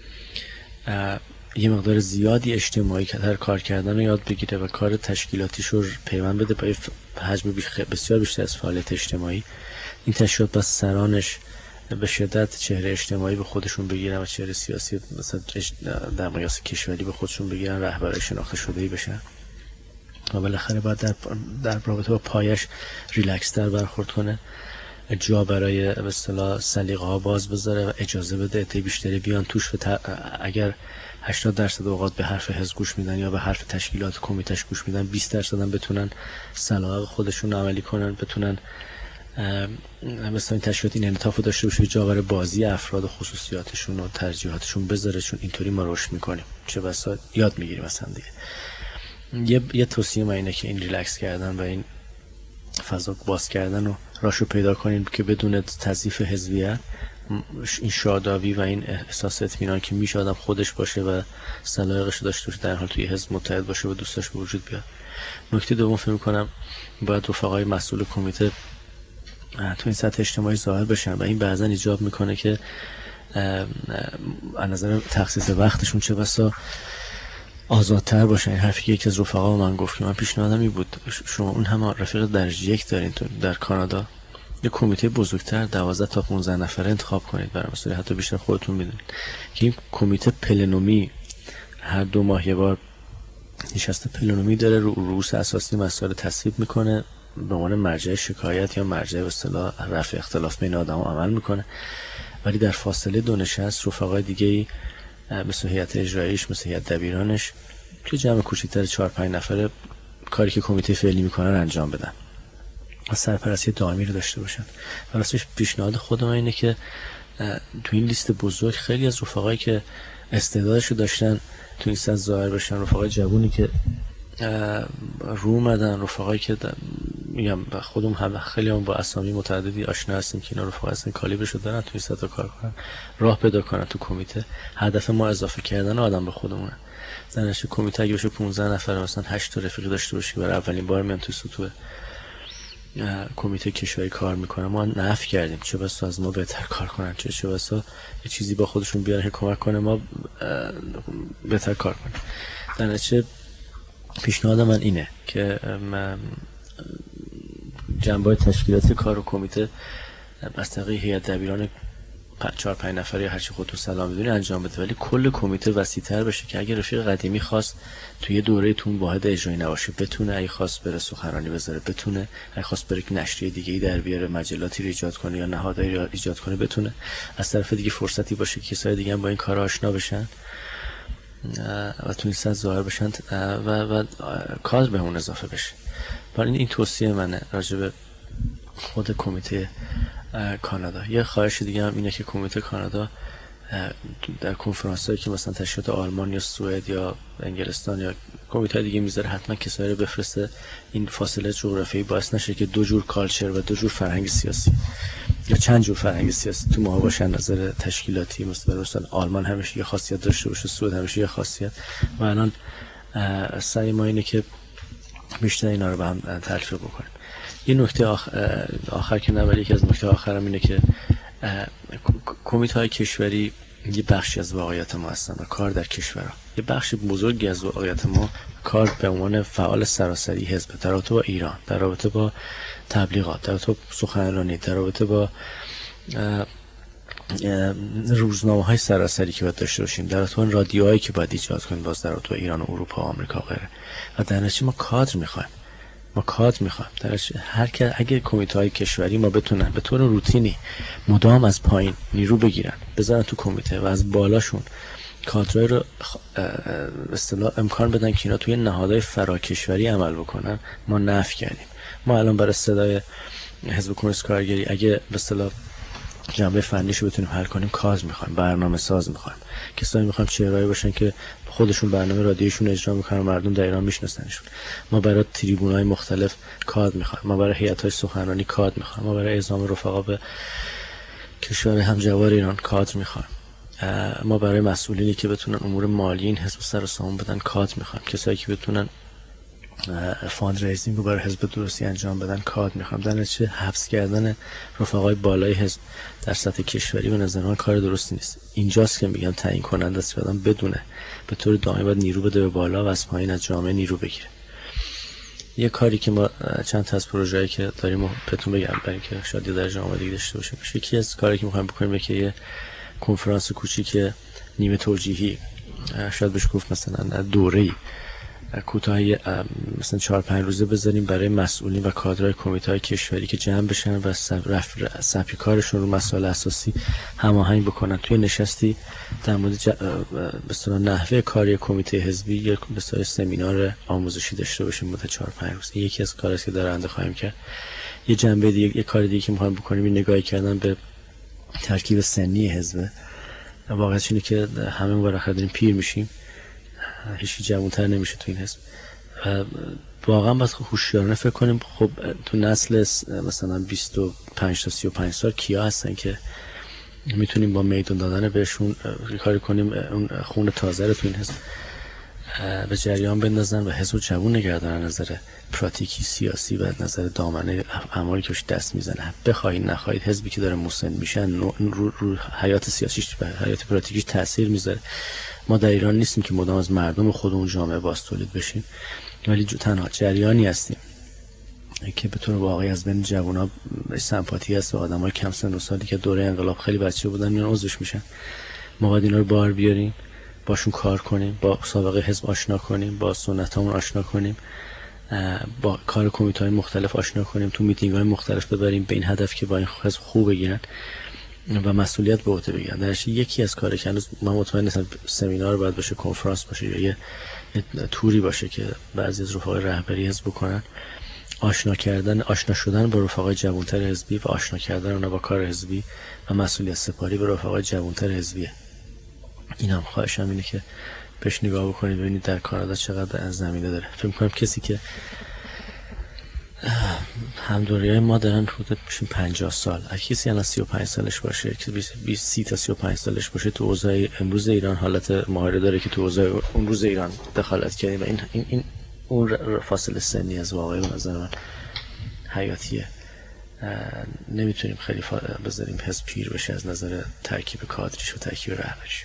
Speaker 1: یه مقدار زیادی اجتماعی تر کار کردن رو یاد بگیره و کار تشکیلاتیش رو پیوند بده با حجم بسیار بیشتر از فعالیت اجتماعی. این تشکیلات بس سرانش به شدت چهره اجتماعی به خودشون بگیرن و چهره سیاسی مثلا در مقیاس کشوری به خودشون بگیرن، رهبرای شناخته شده‌ای بشن و بالاخره باید در در رابطه با پایش ریلکس تر برخورد کنه، جا برای به اصطلاح سلیقه ها باز بذاره و اجازه بده عده بیشتری بیان توش. و اگر هشتاد درصد اوقات به حرف حزب گوش میدن یا به حرف تشکیلات کمیتهش گوش میدن، بیست درصد هم بتونن سلیقه خودشون عملی کنن، بتونن مثلا این تشکیلات این انعطاف رو داشته باشه، جا برای بازی افراد و خصوصیاتشون و ترجیحاتشون بذاره، چون اینطوری ما رشد میکنیم، چه بسا یاد میگیریم مثلا دیگه. یه یه توصیه ما اینه که این ریلکس کردن و این فضا باز کردن و راشو پیدا کنین که بدون تضعیف حزبیت این شادابی و این احساس اطمینان که میشه آدم خودش باشه و سلایقش داشته باشه، در حال توی حزب متحد باشه و دوستاش به وجود بیاد. نکته دوم فکر می‌کنم باید رفقای مسئول کمیته تو این سطح اجتماعی ظاهر بشن و این بعضا ایجاب میکنه که از نظر تخصیص وقتشون چه بسا آزادتر باشن. این حرفی که یکی از رفقا من گفت که من پیشنهادم این بود، شما اون هم رفیق درجه یک دارین تو در کانادا، یه کمیته بزرگتر دوازده تا پانزده نفره انتخاب کنید برای مسئله، حتی بیشتر خودتون میدونید که این کمیته پلنومی هر دو ماه یه بار نشست پلنومی داره، رو رؤوس اساسی مسائل تصویب میکنه، به عنوان مرجع شکایت یا مرجع به اصطلاح رفع اختلاف بین آدم‌ها عمل میکنه. ولی در فاصله دو نشست رفقای دیگه‌ای مثل هیئت اجراییش، مثل هیئت دبیرانش توی جمع کوچیک‌تر چهار پنج نفره کاری که کمیته فعلی میکنن انجام بدن و سرپرستی دائمی رو داشته باشن. راستش پیشنهاد خودم اینه که تو این لیست بزرگ خیلی از رفقایی که استعدادشو داشتن تو این سطح ظاهر بشن، رفقای جوونی که رو اومدن، رفقایی که میگم خودم هم خیلی هم با اسامی متعددی آشنا هستیم که اینا رفقا هستن کالیبرشو دارن تو این سطح کار کنن، راه پیدا کنن تو کمیته. هدف ما اضافه کردن آدم به خودمونه. در نتیجه کمیته اگه بشه پانزده نفر مثلا هشت تا رفیق داشته باشی برای اولین بار میان تو سطوح کمیته کشوری کار میکنه، ما نفی کردیم چه بسا از ما بهتر کار کنن، چه چه بسا یه چیزی با خودشون بیارن که کمک کنه ما بهتر کار کنیم. در نتیجه پیشنهاد من اینه که جنبه تشکیلاتی کار و کمیته از طریق هیئت دبیران چهار پنج نفره یا هر چی خودتون سلام میدونی انجام بده، ولی کل کمیته وسیع‌تر بشه که اگه رفیق قدیمی خواست توی دوره تون واحد اجرایی نباشه بتونه، اگه خواست بره سخنرانی بذاره بتونه، اگه خواست بره که نشریه دیگه‌ای در بیاره، مجلاتی رو ایجاد کنه یا نهادایی رو ایجاد کنه بتونه. از طرف دیگه فرصتی باشه که کسای دیگه هم با این کار آشنا بشن و تو این سطح ظاهر بشن و و کادر به اون اضافه بشه. برای این این توصیه منه راجع به خود کمیته کانادا. یه خواهش دیگه هم اینه که کمیته کانادا در کنفرانسایی که مثلا تشکیلات آلمان یا سوئد یا انگلستان یا کمیته دیگه میذاره حتما کسایی رو بفرسته. این فاصله جغرافیایی باعث نشه که دو جور کالچر و دو جور فرهنگ سیاسی یا چند جور فرهنگ سیاسی تو ما باشن. نظر تشکیلاتی مثلا آلمان همیشه یه خاصیت داشته باشه، سوئد همیشه یه خاصیت، و الان سعی ما اینه که بیشتر اینا رو به هم تلفیق بکنیم. یه نکته آخر, آخر که نه ولی یکی از نکته آخرم اینه که کمیته های کشوری یه بخشی از واقعیت ما هستن و کار در کشورها یه بخش بزرگی از واقعیت ما کار به عنوان فعال سراسری حزب در رابطه با ایران، در رابطه با تبلیغات، در رابطه با سخنرانی، در رابطه با روزنامه های سراسری که باید داشته باشیم، در رابطه با رادیوهایی که باید ایجاد کنیم باز در رابطه با ایران و اروپا و آمریکا و غیره. و در نتیجه ما کادر میخوایم ما کادر میخوایم در هر که اگه کمیته های کشوری ما بتونن به طور روتینی مدام از پایین نیرو بگیرن بذارن تو کمیته و از بالاشون کادرای رو به اصطلاح امکان بدن که اینا توی نهادهای فراکشوری عمل بکنن، ما نفی کردیم. ما الان برای صدای حزب کمونیست کارگری اگه به اصطلاح جنبه فنیشو بتونیم حل کنیم کادر میخوایم، برنامه ساز میخوایم، کسایی میخوایم چهرهایی باشن که خودشون برنامه رادیویشون اجرا میکنن و مردم در ایران میشناسنشون. ما برای تریبونای مختلف کادر میخوایم، ما برای هیئت‌های سخنرانی کادر میخوایم، ما برای اعزام رفقا به کشور همجوار ایران کادر میخوایم، ما برای مسئولینی که بتونن امور مالی این حزب سر و سامون بدن کادر میخوایم، کسایی که بتونن فاند ریزینگ رو برای حزب درستی انجام بدن کادر میخوام. در نتیجه حبس کردن رفقای بالای حزب در سطح کشوری به نظر من کار درستی نیست. اینجاست که میگم تعیین کننده است که آدم بدونه به طور دائمی باید نیرو بده به بالا و از پایین از جامعه نیرو بگیره. یه کاری که ما چند تا از پروژه‌ای که داریم بهتون بگم برای که شاید در جامعه دیگه داشته باشه. یکی از کاری که میخوایم بکنیم که یه کنفرانس کوچیک نیمه توجیهی، شاید بهش گفت مثلا دوره‌ای کوتاهی مثلا چهار پنج روزه بذاریم برای مسئولین و کادرهای کمیته‌های کشوری که جمع بشن و سبک کارشون رو مسائل اساسی هماهنگ بکنن. توی نشستی در مورد ج... به اصطلاح نحوه کاری کمیته حزبی یا به اصطلاح سمینار آموزشی داشته باشیم مدت چهار پنج روز. یکی از کارهایی که در آینده خواهیم کرد. یه جنبه دیگه، یه کار دیگه که می‌خوایم بکنیم این نگاهی کردن به ترکیب سنی حزب. واقعیتش اینه که همه ما بالاخره داریم پیر میشیم، هیچی جوان‌تر نمیشه تو این حزب و واقعا باید هوشیارانه فکر کنیم. خب تو نسل مثلا بیست و پنج تا سی و پنج سال کیا هستن که میتونیم با میدون دادن بهشون کاری کنیم اون خون تازه رو تو این حزب به جریان بندازن و حزب جوان نگه دارن، نظر پراتیکی سیاسی و نظر دامنه اعمالی که روش دست میزنه. بخواید نخواید حزبی که داره مسن میشن رو, رو حیات سیاسیش و حیات پراتیکیش تاثیر میذاره. ما در ایران نیستیم که مدام از مردم خودمون جامعه باز تولید بشیم، ولی تنها جریانی هستیم که به طور واقعی از بین جوونا سمپاتی هست و آدمای کم سن و سالی که دوره انقلاب خیلی بچه بودن میان عضوش میشن. ما باید اینا رو بار بیاریم، باشون کار کنیم، با سابقه حزب آشنا کنیم، با سنتامون آشنا کنیم، با کار کمیته‌های مختلف آشنا کنیم، تو میتینگ‌های مختلف ببریم به این هدف که با این حزب خوب بگیرن و مسئولیت به عهده بگیرن. درش یکی از کارا که هنوز من مطمئن نیستم سمینار باید باشه، کنفرانس باشه یا یه توری باشه که بعضی از رفقای رهبری حزب بکنن، آشنا کردن آشنا شدن با رفقای جوان‌تر حزبی و آشنا کردن اونها با کار حزبی و مسئولیت سپاری به رفقای جوان‌تر حزبیه. این هم خواهشم اینه که بهش نگاه بکنید ببینید در کانادا چقدر زمینه داره. فکر می‌کنم کسی که هم دوره‌های ما دارن حدود میشیم پنجاه سال، اگه کسی الان سی و پنج سالش باشه، بیست سی تا سی و پنج سالش باشه، تو اوضاع امروز ایران حالت ماهره داره که تو اوضاع اون روز ایران دخالت کنه و این این این اون فاصله سنی از واقعی به نظر من حیاتیه. نمیتونیم خیلی بذاریم حس پیر بشه از نظر ترکیب کادریش و ترکیب رهبریش.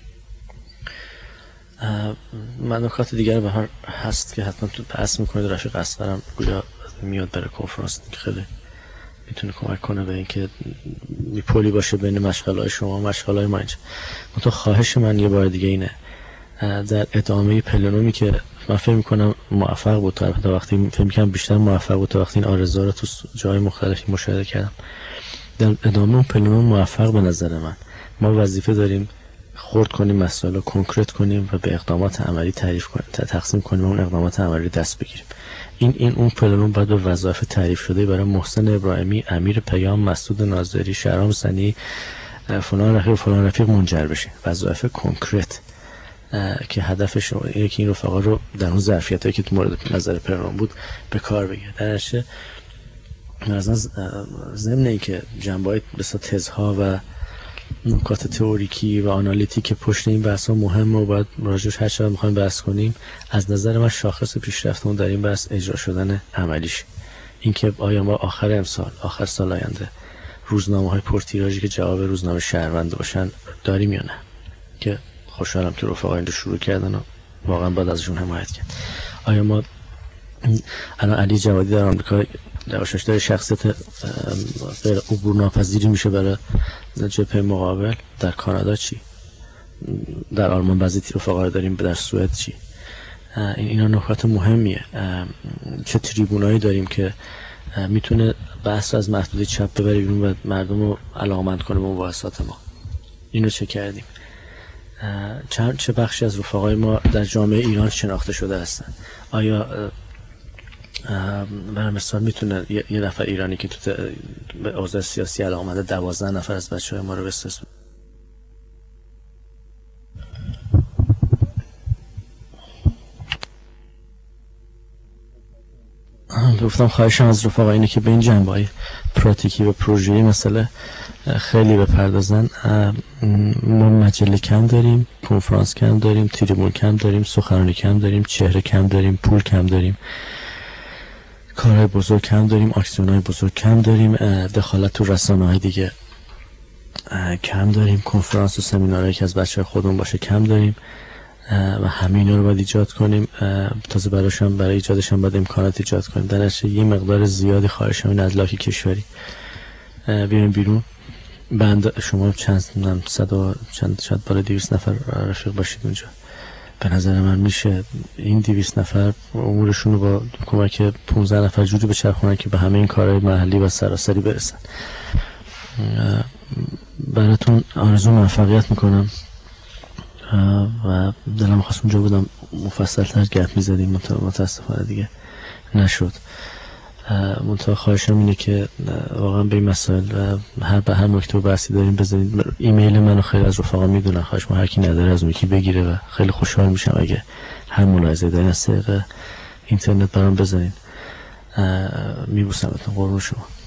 Speaker 1: من نکات دیگر به هر هست که حتما تو بحث میکنید. رفیق اصغرم گویا میاد برای کنفرانس که خیلی میتونه کمک کنه به اینکه میپولی باشه بین مشغله‌های شما و مشغله‌های ما اینجا. تو خواهش من یه بار دیگه اینه در ادامه پلنومی که من فکر میکنم موفق بود تا وقتی فکر میکنم بیشتر موفق بود تا وقتی این آرزوها رو تو جای مختلفی مشاهده کردم، در ادامه اون پلنوم موفق به نظر من ما وظیفه داریم خرد کنیم، مسائل رو کنکرت کنیم و به اقدامات عملی تعریف کنیم، تقسیم کنیم، اون اقدامات عملی دست بگیریم. این این اون پلنوم باید به وظایف تعریف شده برای محسن ابراهیمی، امیر پیام، مسعود ناظری، شهرام سنی، فلان رفیق فلان رفیق منجر بشه. وظایف کنکرت که هدفش اینه که این رفقا رو در اون ظرفیتایی که تو مورد نظر پلنوم بود به کار بگیره. در نتیجه مثلا ضمن اینکه جنبه‌های مثلا تزها و نکات تئوریکی و آنالیتیک پشت این بحث‌ها مهمه و باید راجعش هر چقدر می‌خوایم بحث کنیم، از نظر من شاخص پیشرفتمون در این بحث اجرا شدن عملیش. اینکه آیا ما آخر امسال، آخر سال آینده روزنامه‌های پرتیراژی که جواب روزنامه شهروند باشن داریم یا نه؟ که خوشحالم که رفقا این رو شروع کردن و واقعا باید ازشون حمایت کرد. آیا ما الان علی جوادی در آمریکا دواشش داره شخصیت غیر عبور ناپذیری میشه برای جبهه مقابل؟ در کانادا چی؟ در آلمان بعضی رفقا رو داریم، در سوئد چی؟ این اینا نکات مهمیه. چه تریبونایی داریم که میتونه بحث از محدودیت چپ ببره بیرون و مردم رو علاقمند کنه به مباحثات ما؟ اینو چه کردیم؟ چند چه بخشی از رفقای ما در جامعه ایران شناخته شده هستن؟ آیا برای مثال میتونه یه نفر ایرانی که تو به اوضاع سیاسی علاقمنده دوازده نفر از بچه های ما رو بستثنا؟ گفتم خواهشم از رفقا اینه که به این جنبه‌های پراتیکی و پروژه‌ای مسئله خیلی بپردازن. ما مجله کم داریم، کنفرانس کم داریم، تریبون کم داریم، سخنرانی کم داریم، چهره کم داریم، پول کم داریم، کارهای بزرگ کم داریم، اکسیونهای بزرگ کم داریم، دخالت تو رسانه‌های دیگه کم داریم، کنفرانس و سمینارهایی که از بچه‌های خودمون باشه کم داریم و همه اینا رو باید ایجاد کنیم. تازه براشم برای ایجادش هم باید امکانات ایجاد کنیم. در نتیجه یه مقدار زیادی خواهشم این از لاک کشوری بیایم بیرون. بند شما چند نم صد و چند شاید بالا دویست نفر رفیق باشید اونجا. به نظر من میشه این دویست نفر امورشون رو با کمک پانزده نفر جوری بچرخونن که به همه این کارهای محلی و سراسری برسن. براتون آرزو موفقیت میکنم و دلم خواست اونجا بودم مفصل تر گپ میزدیم، متاسفانه دیگه نشد. منطقه خواهشم اینه که واقعا به این مسائل هر به هر نکته و بحثی داریم بزنید. ایمیل منو خیلی از رفقا میدونن، خواهش ما هر کی نداره از اون یکی بگیره و خیلی خوشحال میشم اگه هر ملاحظه دارین از طریق اینترنت برام بزنین. میبوسمتون، قربون شما.